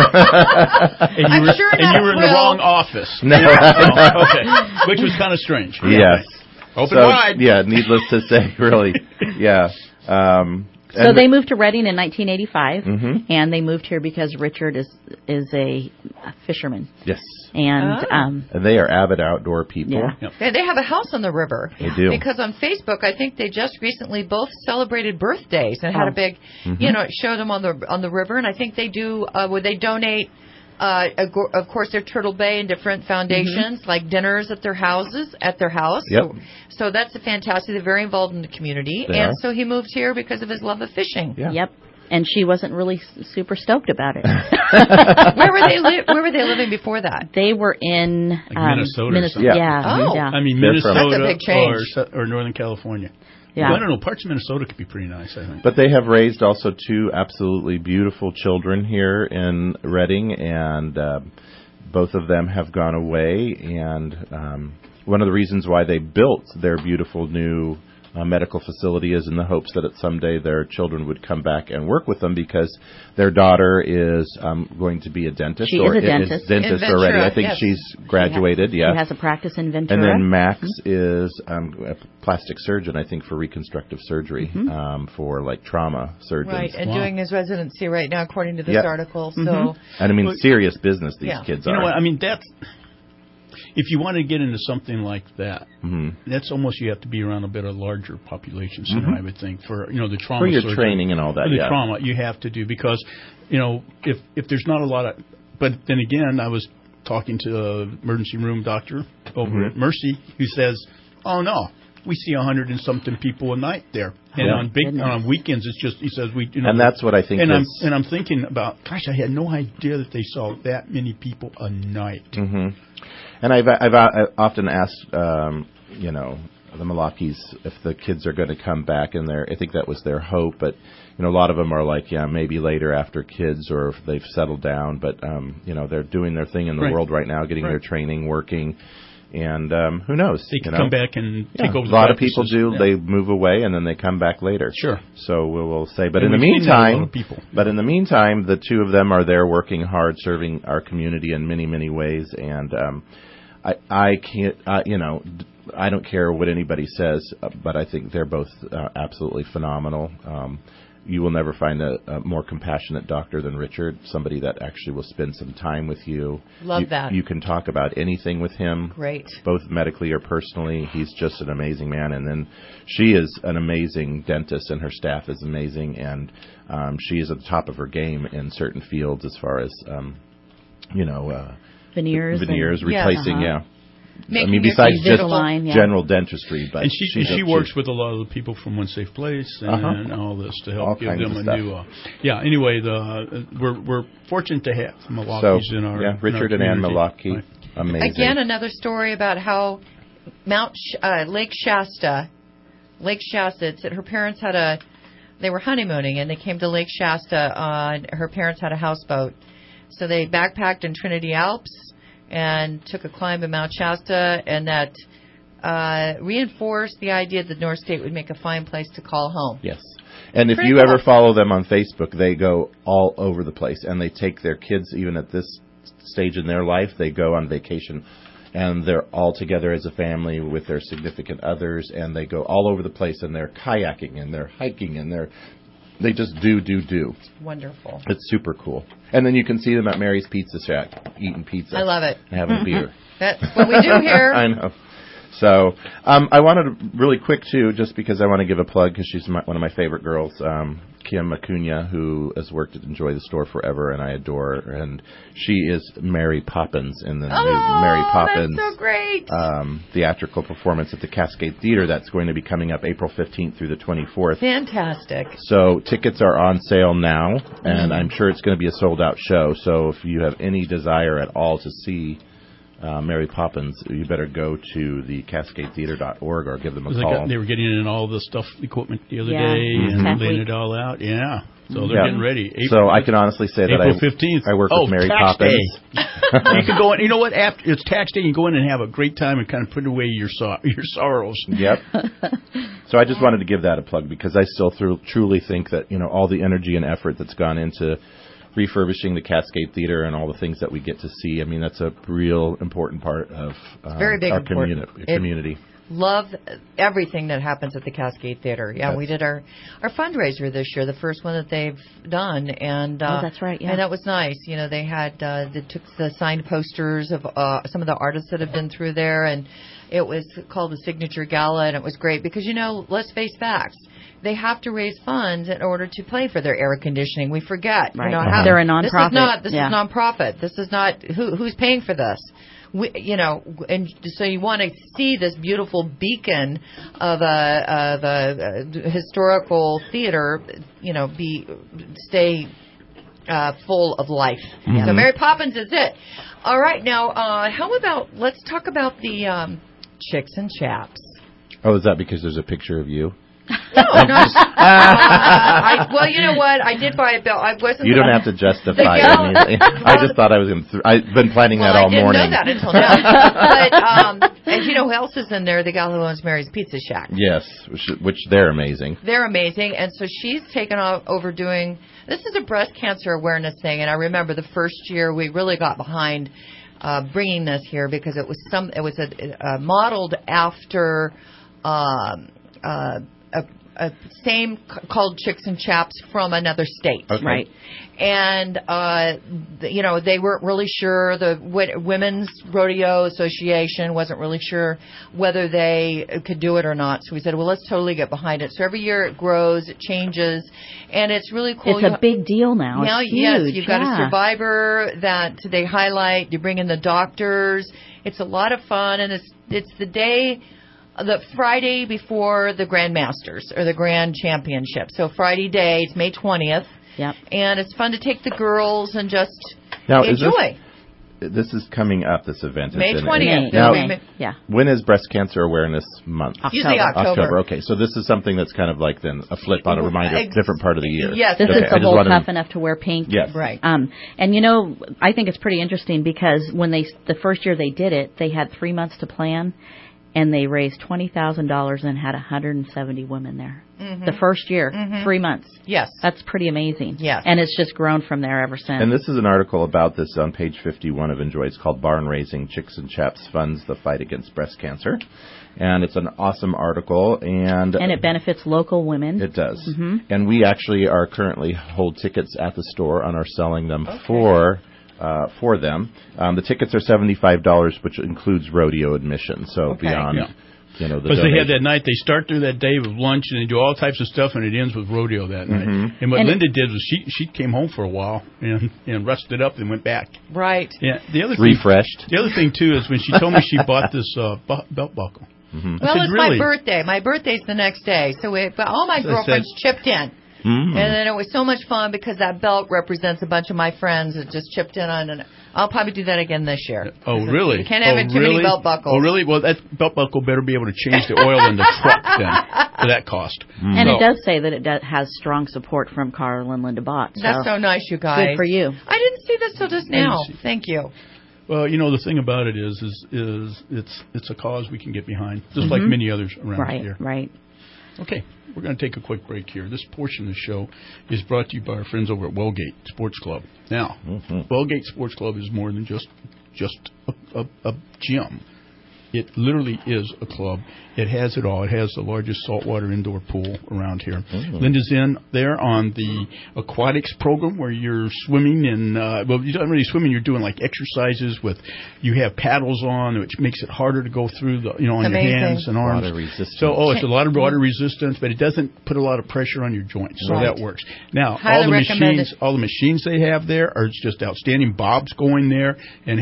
and you were in the wrong office. No. Okay, which was kind of strange. Yes. Open wide. Yeah, needless to say, really. Yeah. So they moved to Reading in 1985, mm-hmm. and they moved here because Richard is a fisherman. Yes. And they are avid outdoor people. Yeah. Yep. They have a house on the river. They do. Because on Facebook, I think they just recently both celebrated birthdays and had a big, showed them on the river. And I think they do, they donate, of course, their Turtle Bay and different foundations, like dinners at their house. Yep. So that's fantastic. They're very involved in the community. So he moved here because of his love of fishing. Yeah. Yep. And she wasn't really super stoked about it. Where were they living before that? They were in Minnesota. Yeah. Oh. Yeah. I mean, Minnesota That's a big change. or Northern California. Yeah. Well, I don't know. Parts of Minnesota could be pretty nice, I think. But they have raised also two absolutely beautiful children here in Reading, and both of them have gone away. And one of the reasons why they built their beautiful new medical facility is in the hopes that someday their children would come back and work with them, because their daughter is going to be a dentist. She is a dentist. Dentist already. I think she's graduated. She has a practice in Ventura. And then Max is a plastic surgeon, I think, for reconstructive surgery, for like trauma surgeons. Right, and doing his residency right now, according to this article. So, and I mean, serious business these kids are. You know what? I mean, if you want to get into something like that, that's almost, you have to be around a bit of larger population center, I would think, for the trauma. For your surgery, training and all that. For the trauma, you have to do, because if there's not a lot of, but then again, I was talking to the emergency room doctor over at Mercy, who says, "Oh no, we see 100 and something people a night there, and on weekends it's just," he says, and that's what I think. And I'm thinking about, gosh, I had no idea that they saw that many people a night. And I've often asked, you know, the Malakis if the kids are going to come back, and I think that was their hope. But you know, a lot of them are like, yeah, maybe later after kids or if they've settled down. But you know, they're doing their thing in the world right now, getting their training, working. And who knows? They can come back and take over the A lot of people practices. do. Yeah. They move away and then they come back later. Sure. So we'll say. But And in the we've seen that with a lot meantime, of people. the two of them are there working hard, serving our community in many, many ways. And I can't, you know, I don't care what anybody says, but I think they're both absolutely phenomenal. You will never find a more compassionate doctor than Richard, somebody that actually will spend some time with you. Love that. You can talk about anything with him. Great. Both medically or personally. He's just an amazing man. And then she is an amazing dentist, and her staff is amazing. And she is at the top of her game in certain fields as far as, you know, veneers, replacing, Making I mean, your besides just Invisalign, general dentistry, but And she works with a lot of the people from One Safe Place and all this to help All give kinds them of a stuff. new. Anyway, we're fortunate to have Milwaukee's in our Richard in our and Ann community. Milwaukee, amazing. Again, another story about how Lake Shasta, it's that her parents they were honeymooning and they came to Lake Shasta. Her parents had a houseboat, so they backpacked in Trinity Alps and took a climb in Mount Shasta, and that reinforced the idea that North State would make a fine place to call home. Yes. And if Pretty you cool. ever follow them on Facebook, they go all over the place, and they take their kids, even at this stage in their life, they go on vacation, and they're all together as a family with their significant others, and they go all over the place, and they're kayaking, and they're hiking, and they just do. It's wonderful. It's super cool. And then you can see them at Mary's Pizza Shack eating pizza. I love it. And having a beer. That's what we do here. I know. So I wanted to really quick, too, just because I want to give a plug, because she's one of my favorite girls, Kim Acuna, who has worked at Enjoy the Store forever, and I adore her. And she is Mary Poppins in the new Mary Poppins that's so great. Theatrical performance at the Cascade Theater. That's going to be coming up April 15th through the 24th. Fantastic. So tickets are on sale now, and I'm sure it's going to be a sold-out show. So if you have any desire at all to see Mary Poppins, you better go to the CascadeTheater.org or give them a call. They were getting in all the stuff, equipment the other day, Mm-hmm. and laying it all out. Yeah. So they're getting ready. So I can honestly say that April 15th. I work with Mary tax Poppins. Day. You can go in. You know what? After it's tax day, you go in and have a great time and kind of put away your sorrows. Yep. So I just wanted to give that a plug, because I still truly think that, you know, all the energy and effort that's gone into refurbishing the Cascade Theater and all the things that we get to see, I mean, that's a real important part of very big our important. community. Love everything that happens at the Cascade Theater. Yeah, we did our fundraiser this year, the first one that they've done, and that's right. Yeah, and that was nice. You know, they had they took the signed posters of some of the artists that have been through there, and it was called the Signature Gala, and it was great because, you know, let's face facts. They have to raise funds in order to pay for their air conditioning. We forget. Right. You know, They're a nonprofit. This is nonprofit. This is not who's paying for this. You know, and so you want to see this beautiful beacon of a historical theater, you know, stay full of life. Yeah. So Mary Poppins is it. All right, now how about let's talk about the Chicks and Chaps. Oh, is that because there's a picture of you? No, well, you know what? I did buy a bill. I wasn't. You don't have to justify anything. I just thought I was going to. I've been planning that all morning. I didn't know that until now. But and you know who else is in there? The gal who owns Mary's Pizza Shack. Yes, which they're amazing. They're amazing, and so she's taken over doing. This is a breast cancer awareness thing, and I remember the first year we really got behind bringing this here because it was modeled after. A same called Chicks and Chaps from another state, okay. Right? And you know, they weren't really sure. The Women's Rodeo Association wasn't really sure whether they could do it or not. So we said, well, let's totally get behind it. So every year it grows, it changes, and it's really cool. It's a big deal now. It's huge. Yes, you've got a survivor that they highlight. You bring in the doctors. It's a lot of fun, and it's the day. The Friday before the Grand Masters or the Grand Championship. So Friday day, it's May 20th. Yep. And it's fun to take the girls and just now, enjoy. this is coming up. This event May is in 20th. Now, yeah. When is Breast Cancer Awareness Month? Usually October. Okay, so this is something that's kind of like then a flip on a reminder, different part of the year. Yes, this is the whole tough enough to wear pink. Yes, right. And I think it's pretty interesting because when the first year they did it, they had 3 months to plan. And they raised $20,000 and had 170 women there. Mm-hmm. The first year, 3 months. Yes. That's pretty amazing. Yes. And it's just grown from there ever since. And this is an article about this on page 51 of Enjoy. It's called Barn Raising Chicks and Chaps Funds the Fight Against Breast Cancer. And it's an awesome article. And it benefits local women. It does. Mm-hmm. And we actually are currently hold tickets at the store and are selling them for them. The tickets are $75, which includes rodeo admission. So beyond, the because they have that night, they start through that day with lunch and they do all types of stuff, and it ends with rodeo that night. And what Linda did was she came home for a while and rested up and went back. Right. Yeah. The other refreshed. The other thing too is when she told me she bought this belt buckle. Mm-hmm. Well, said, it's really? my birthday. My birthday's the next day, so all my girlfriends chipped in. Mm-hmm. And then it was so much fun because that belt represents a bunch of my friends that just chipped in on it. I'll probably do that again this year. Oh, really? You can't have too many belt buckles. Oh, really? Well, that belt buckle better be able to change the oil in the truck then for that cost. And it does say that it has strong support from Carl and Linda Bott. That's so nice, you guys. Good for you. I didn't see this till just now. Thank you. Well, the thing about it is it's a cause we can get behind, just like many others around here. Right. Okay, we're going to take a quick break here. This portion of the show is brought to you by our friends over at Wellgate Sports Club. Now, Wellgate Sports Club is more than just a gym. It literally is a club. It has it all. It has the largest saltwater indoor pool around here. Linda's in there on the aquatics program where you're swimming and you're not really swimming. You're doing like exercises you have paddles on, which makes it harder to go through on your hands and arms. Water resistance. So it's a lot of water resistance, but it doesn't put a lot of pressure on your joints. So that works. Now all the machines they have there are just outstanding. Bob's going there and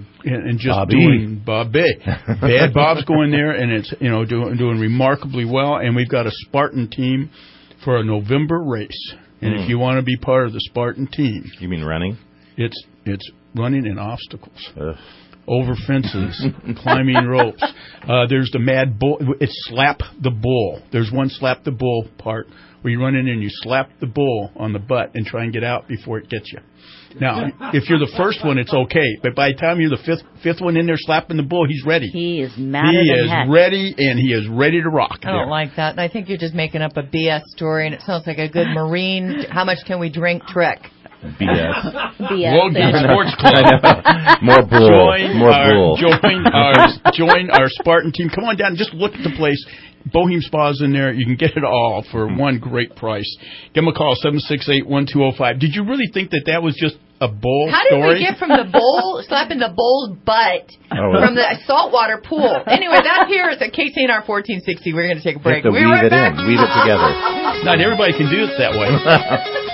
doing Bad Bob's going there and it's doing remarkably well, and we've got a Spartan team for a November race. And if you want to be part of the Spartan team, you mean running? It's running in obstacles, over fences, climbing ropes. There's the Mad Bull. It's Slap the Bull. There's one Slap the Bull part where you run in and you slap the bull on the butt and try and get out before it gets you. Now, if you're the first one, it's okay. But by the time you're the fifth one in there slapping the bull, he's ready. He is madder than heck. He is ready, and he is ready to rock. I don't like that. And I think you're just making up a BS story, and it sounds like a good Marine, how much can we drink trick. BS. Wellgate Sports Club. More bull. Join our Spartan team. Come on down and just look at the place. Bohem Spa's in there. You can get it all for one great price. Give them a call, 768-1205. Did you really think that was just a bull How story? How did we get from the bull, slapping the bull's butt from the saltwater pool? Anyway, that here is at KCNR 1460. We're going to take a break. We'll weave it in. Weave it together. Not everybody can do it that way.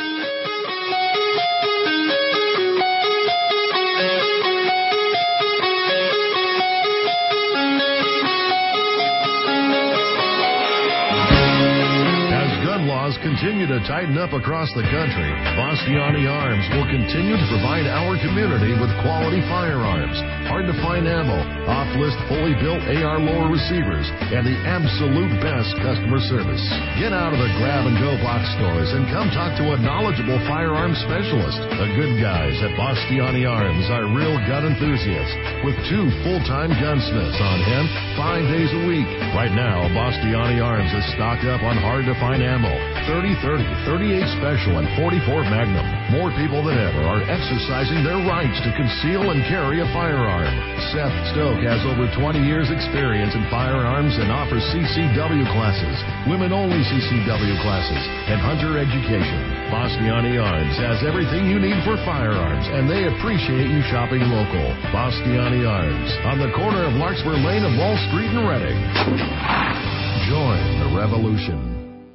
Continue to tighten up across the country, Bastiani Arms will continue to provide our community with quality firearms, hard-to-find ammo, off-list fully built AR lower receivers, and the absolute best customer service. Get out of the grab-and-go box stores and come talk to a knowledgeable firearms specialist. The good guys at Bastiani Arms are real gun enthusiasts with 2 full-time gunsmiths on hand 5 days a week. Right now, Bastiani Arms is stocked up on hard-to-find ammo, 30-30, 38 Special, and 44 Magnum. More people than ever are exercising their rights to conceal and carry a firearm. Seth Stoke has over 20 years experience in firearms and offers CCW classes, women-only CCW classes, and hunter education. Bastiani Arms has everything you need for firearms, and they appreciate you shopping local. Bastiani Arms, on the corner of Larkspur Lane and Wall Street in Reading. Join the revolution.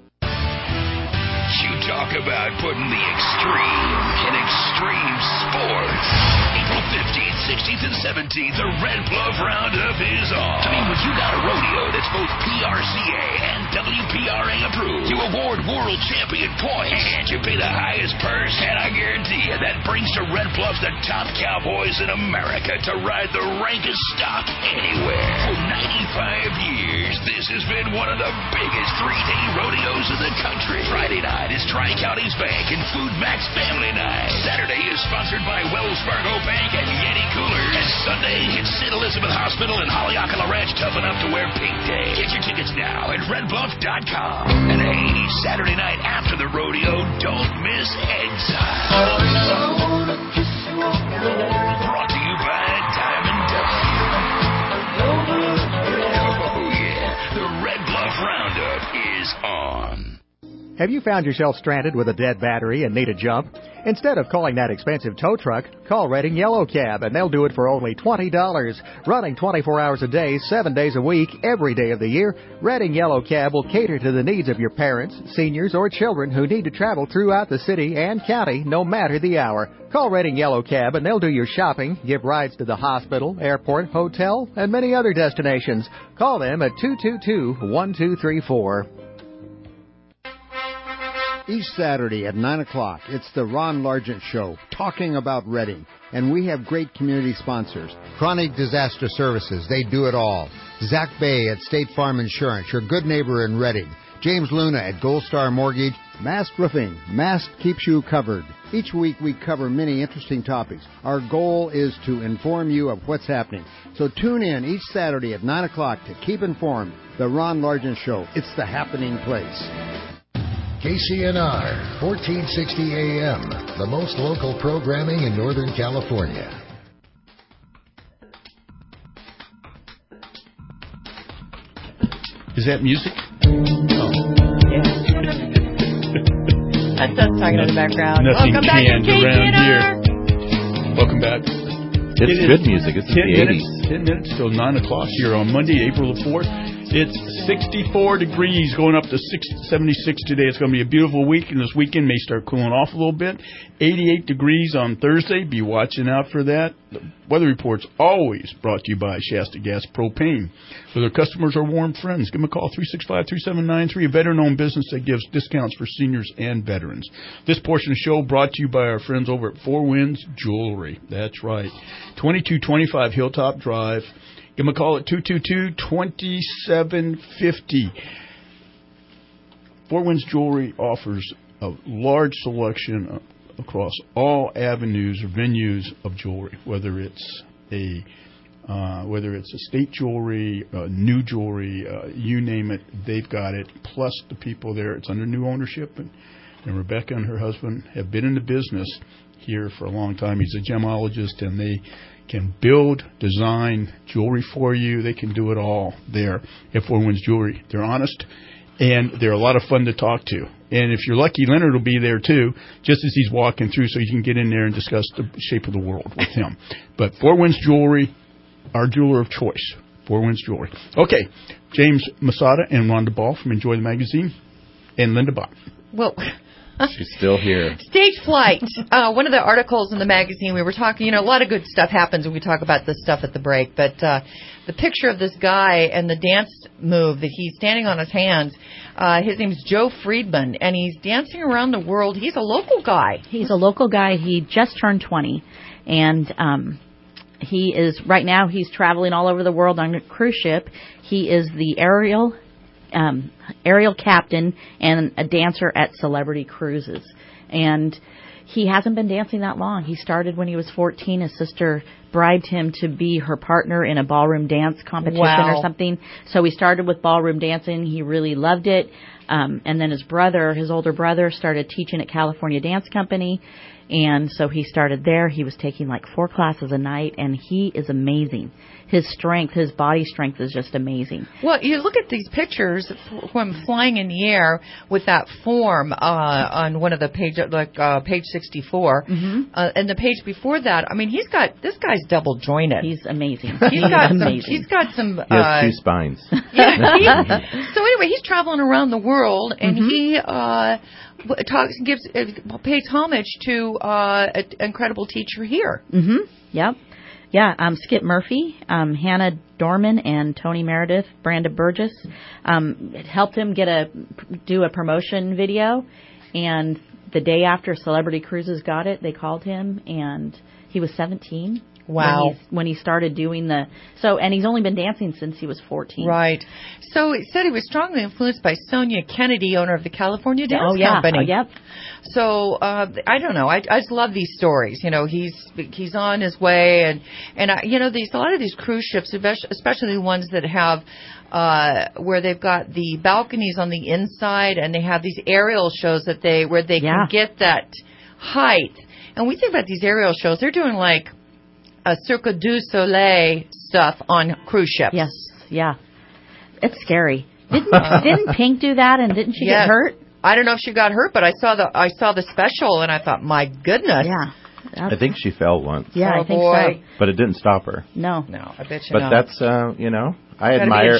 You talk about putting the extreme in extreme sports. April 15th, 16th, and 17th, the Red Bluff Roundup is on. I mean, when you got a rodeo that's both PRCA and WPRA approved, you award world champion points. And you pay the highest purse, and I guarantee you that brings to Red Bluff the top cowboys in America to ride the rankest stock anywhere. For 95 years, this has been one of the biggest three-day rodeos in the country. Friday night is Tri-Counties Bank and Food Max Family Night. Saturday is sponsored by Wells Fargo Bank and Yeti Coolers. And Sunday, it's St. Elizabeth Hospital and Haleakala Ranch tough enough to wear pink day. Get your tickets now at redbluff.com. And hey, Saturday night after the rodeo, don't miss Exile. Brought to you by Diamond Dust. Oh yeah, the Red Bluff Roundup is on. Have you found yourself stranded with a dead battery and need a jump? Instead of calling that expensive tow truck, call Redding Yellow Cab, and they'll do it for only $20. Running 24 hours a day, 7 days a week, every day of the year, Redding Yellow Cab will cater to the needs of your parents, seniors, or children who need to travel throughout the city and county, no matter the hour. Call Redding Yellow Cab, and they'll do your shopping, give rides to the hospital, airport, hotel, and many other destinations. Call them at 222-1234. Each Saturday at 9 o'clock, it's the Ron Largent Show, talking about Redding. And we have great community sponsors. Chronic Disaster Services, they do it all. Zach Bay at State Farm Insurance, your good neighbor in Redding. James Luna at Gold Star Mortgage. Mast Roofing, Mast keeps you covered. Each week we cover many interesting topics. Our goal is to inform you of what's happening. So tune in each Saturday at 9 o'clock to keep informed. The Ron Largent Show, it's the happening place. KCNR, 1460 AM, the most local programming in Northern California. Is that music? Oh. Yeah. That's us talking in the background. Nothing Welcome back to around here. Welcome back. It's good music. It's the 80s. 10 minutes till 9 o'clock here on Monday, April the 4th. It's 64 degrees, going up to 76 today. It's going to be a beautiful week, and this weekend may start cooling off a little bit. 88 degrees on Thursday. Be watching out for that. The weather report's always brought to you by Shasta Gas Propane. So their customers are warm friends. Give them a call, 365-3793, a veteran-owned business that gives discounts for seniors and veterans. This portion of the show brought to you by our friends over at Four Winds Jewelry. That's right. 2225 Hilltop Drive. Give them a call at 222-2750. Four Winds Jewelry offers a large selection across all avenues or venues of jewelry, whether it's estate jewelry, new jewelry, you name it, they've got it. Plus the people there, it's under new ownership, and Rebecca and her husband have been in the business here for a long time. He's a gemologist, and they can build, design jewelry for you. They can do it all there at Four Winds Jewelry. They're honest, and they're a lot of fun to talk to. And if you're lucky, Leonard will be there too, just as he's walking through, so you can get in there and discuss the shape of the world with him. But Four Winds Jewelry, our jeweler of choice. Four Winds Jewelry. Okay, James Masada and Rhonda Ball from Enjoy the Magazine, and Linda Bott. Well, she's still here. Stage Flight. One of the articles in the magazine, we were talking, a lot of good stuff happens when we talk about this stuff at the break, but the picture of this guy and the dance move that he's standing on his hands, his name's Joe Friedman, and he's dancing around the world. He's a local guy. He's a local guy. He just turned 20, and he's traveling all over the world on a cruise ship. He is the aerial captain and a dancer at Celebrity Cruises. And he hasn't been dancing that long. He started when he was 14. His sister bribed him to be her partner in a ballroom dance competition or something. So he started with ballroom dancing. He really loved it. And then his older brother, started teaching at California Dance Company. And so he started there. He was taking like 4 classes a night, and he is amazing. His strength, his body strength is just amazing. Well, you look at these pictures from flying in the air with that form on one of the page 64, and the page before that. I mean, this guy's double jointed. He's amazing. He's got some. He has 2 spines. Yeah. So anyway, he's traveling around the world, and he pays homage to an incredible teacher here. Yep. Skip Murphy, Hannah Dorman, and Tony Meredith, Branda Burgess helped him do a promotion video, and the day after Celebrity Cruises got it, they called him, and he was 17. Wow. When he started doing and he's only been dancing since he was 14. Right. So it said he was strongly influenced by Sonia Kennedy, owner of the California Dance Company. Oh, yep. So I don't know. I just love these stories. You know, he's on his way, and a lot of these cruise ships, especially the ones that have where they've got the balconies on the inside, and they have these aerial shows where they can get that height. And we think about these aerial shows; they're doing like a Cirque du Soleil stuff on cruise ships. Yes, yeah. It's scary. Didn't Pink do that, and didn't she get hurt? I don't know if she got hurt, but I saw the special, and I thought, my goodness. Yeah. I think she fell once. Yeah, I think so. But it didn't stop her. No, I bet you but not. That's I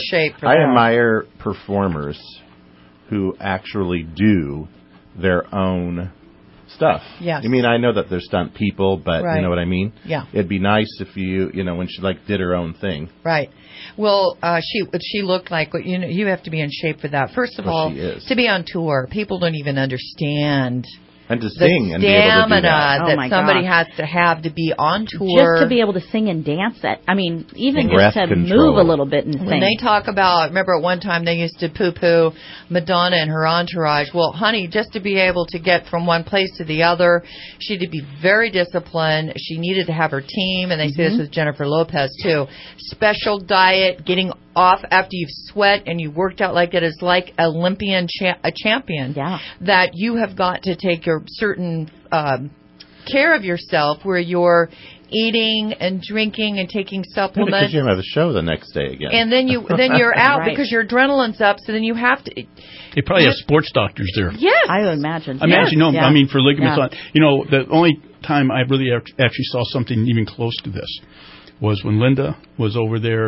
admire performers who actually do their own stuff. Yes. I mean, I know that they're stunt people, but right. You know what I mean? Yeah. It'd be nice if when she did her own thing. Right. Well, she looked like, you have to be in shape for that. First of all, to be on tour, people don't even understand. And to sing and be able to do that. Somebody has to have to be on tour. Just to be able to sing and dance even just to move a little bit and sing. When they talk about, remember at one time they used to poo-poo Madonna and her entourage. Well, honey, just to be able to get from one place to the other, she had to be very disciplined. She needed to have her team, and they say this with Jennifer Lopez too. Special diet, getting off after you've sweat and you worked out like it is like Olympian a champion. Yeah. That you have got to take your certain care of yourself, where you're eating and drinking and taking supplements. Because you have a show the next day again. And then you're out because your adrenaline's up. So then you have to. They probably have sports doctors there. Yes, I would imagine. I mean, for ligaments on. The only time I really actually saw something even close to this was when Linda was over there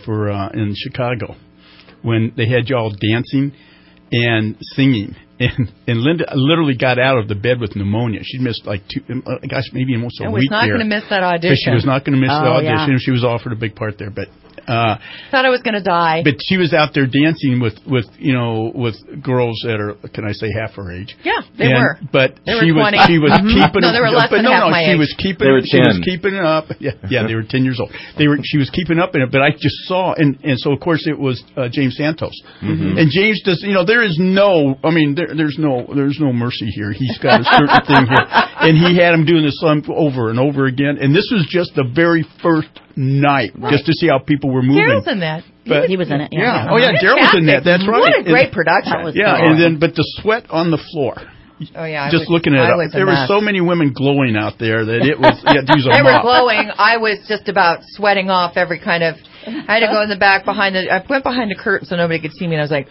in Chicago, when they had y'all dancing and singing. And Linda literally got out of the bed with pneumonia. She missed maybe almost a week. Was not going to miss that audition. She was not going to miss the audition. She was offered a big part there, but thought I was going to die. But she was out there dancing with girls that are, can I say, half her age? Yeah, they were. But she was keeping. No, they were less than half my age. She was keeping it up. Yeah, they were 10 years old. She was keeping up in it. But I just saw, and so of course it was James Santos, and James does. There is no. I mean, there's no mercy here. He's got a certain thing here, and he had him doing this over and over again. And this was just the very first night, just to see how people were moving. Daryl's in that. But he was in it. Yeah. Oh yeah, Daryl was in that. That's right. What a great production. But the sweat on the floor. Oh yeah. Looking at it, there were so many women glowing out there that it was. They were glowing. I was just about sweating off every kind of. I had to go in the back I went behind the curtain so nobody could see me, and I was like,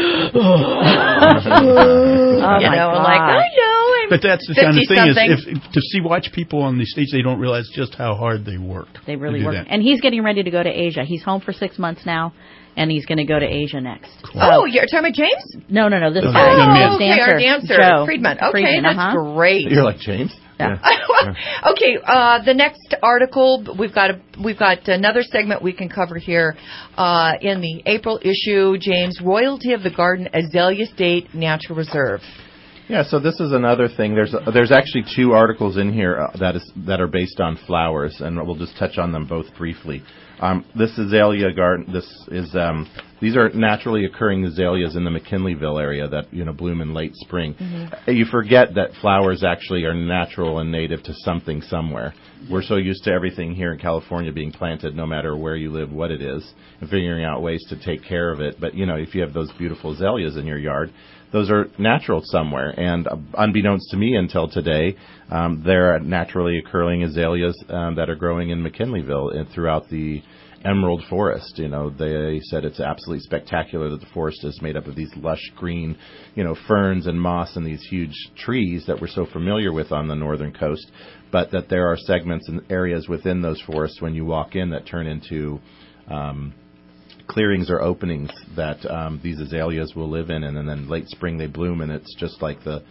I know. But that's the kind of thing is watch people on the stage, they don't realize just how hard they work. They really work. And he's getting ready to go to Asia. He's home for 6 months now, and he's going to go to Asia next. Cool. Oh, you're talking about James? No, this guy. Our dancer, Joe Friedman. Okay, Friedman, that's great. You're like James? Yeah. Okay, the next article, we've got another segment we can cover here in the April issue. James, Royalty of the Garden Azalea State Natural Reserve. Yeah, so this is another thing. There's actually 2 articles in here that are based on flowers, and we'll just touch on them both briefly. This azalea garden. These are naturally occurring azaleas in the McKinleyville area that bloom in late spring. Mm-hmm. You forget that flowers actually are natural and native to something somewhere. We're so used to everything here in California being planted, no matter where you live, what it is, and figuring out ways to take care of it. But if you have those beautiful azaleas in your yard, those are natural somewhere. And unbeknownst to me until today, they're naturally occurring azaleas that are growing in McKinleyville and throughout the Emerald Forest. They said it's absolutely spectacular that the forest is made up of these lush green, ferns and moss and these huge trees that we're so familiar with on the northern coast, but that there are segments and areas within those forests when you walk in that turn into clearings or openings that these azaleas will live in, and then late spring they bloom, and it's just like the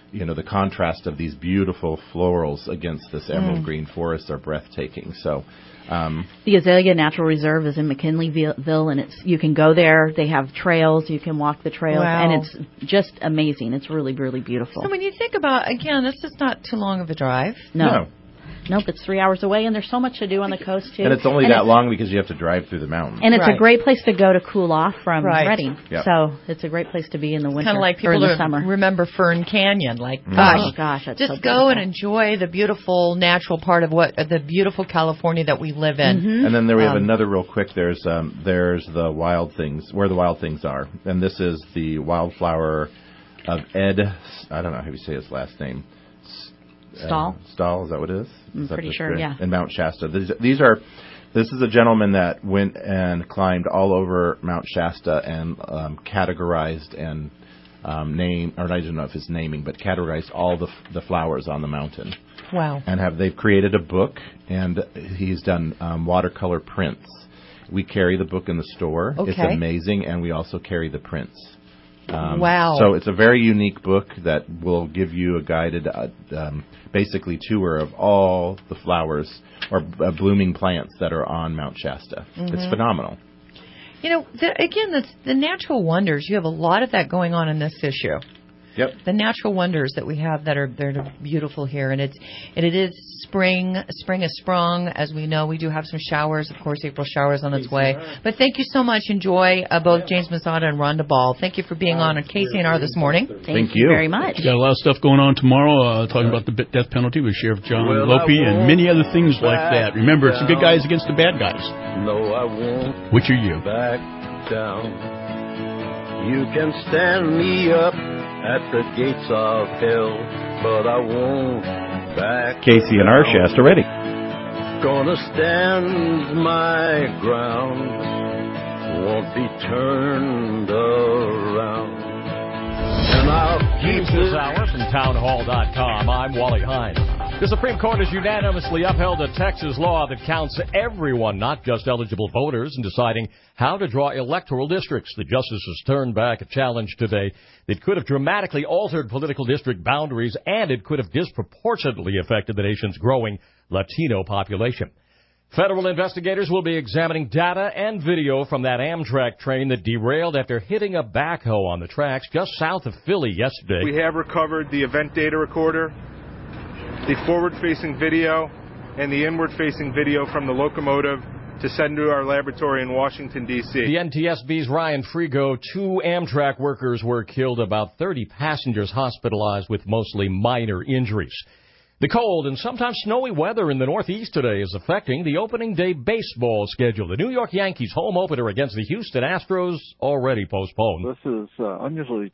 the contrast of these beautiful florals against this emerald green forest are breathtaking. So, the Azalea Natural Reserve is in McKinleyville, and you can go there. They have trails. You can walk the trails, and it's just amazing. It's really, really beautiful. So when you think about, again, this is not too long of a drive. No. Nope, it's 3 hours away, and there's so much to do on the coast, too. And it's only that long because you have to drive through the mountains. And it's a great place to go to cool off from Redding. Yep. So it's a great place to be in the winter kind of like or in the people summer. remember Fern Canyon. Like, gosh, that's just so go beautiful. and enjoy the beautiful natural part of the beautiful California that we live in. Mm-hmm. And then there we have another real quick. There's the wild things, where the wild things are. And this is the wildflower of Ed, I don't know how you say his last name. Stahl? Stahl, is that what it is? I'm pretty sure, yeah. In Mount Shasta. This is a gentleman that went and climbed all over Mount Shasta and categorized and named, or I don't know if it's naming, but categorized all the flowers on the mountain. Wow. And they've created a book, and he's done watercolor prints. We carry the book in the store. Okay. It's amazing, and we also carry the prints. Wow. So it's a very unique book that will give you a guided, basically tour of all the flowers or blooming plants that are on Mount Shasta. Mm-hmm. It's phenomenal. Again, that's the natural wonders. You have a lot of that going on in this issue. Yep. The natural wonders that we have that are beautiful here, and it is spring. Spring is sprung, as we know. We do have some showers, of course. April showers on its way. But thank you so much. Enjoy both James Mazzotta and Rhonda Ball. Thank you for being on KCNR this morning. Thank you very much. Got a lot of stuff going on tomorrow. Talking about the death penalty with Sheriff John Lope and many other things like that. Remember, it's the good guys against the bad guys. No, I won't. Which are you? Back down. You can stand me up at the gates of hell, but I won't back KCNR down. Shasta ready. Gonna stand my ground, won't be turned around. And I'll keep this hour from townhall.com. I'm Wally Hines. The Supreme Court has unanimously upheld a Texas law that counts everyone, not just eligible voters, in deciding how to draw electoral districts. The justices turned back a challenge today that could have dramatically altered political district boundaries, and it could have disproportionately affected the nation's growing Latino population. Federal investigators will be examining data and video from that Amtrak train that derailed after hitting a backhoe on the tracks just south of Philly yesterday. We have recovered the event data recorder, the forward-facing video, and the inward-facing video from the locomotive to send to our laboratory in Washington, D.C. The NTSB's Ryan Frigo, 2 Amtrak workers were killed, about 30 passengers hospitalized with mostly minor injuries. The cold and sometimes snowy weather in the Northeast today is affecting the opening day baseball schedule. The New York Yankees home opener against the Houston Astros already postponed. This is unusually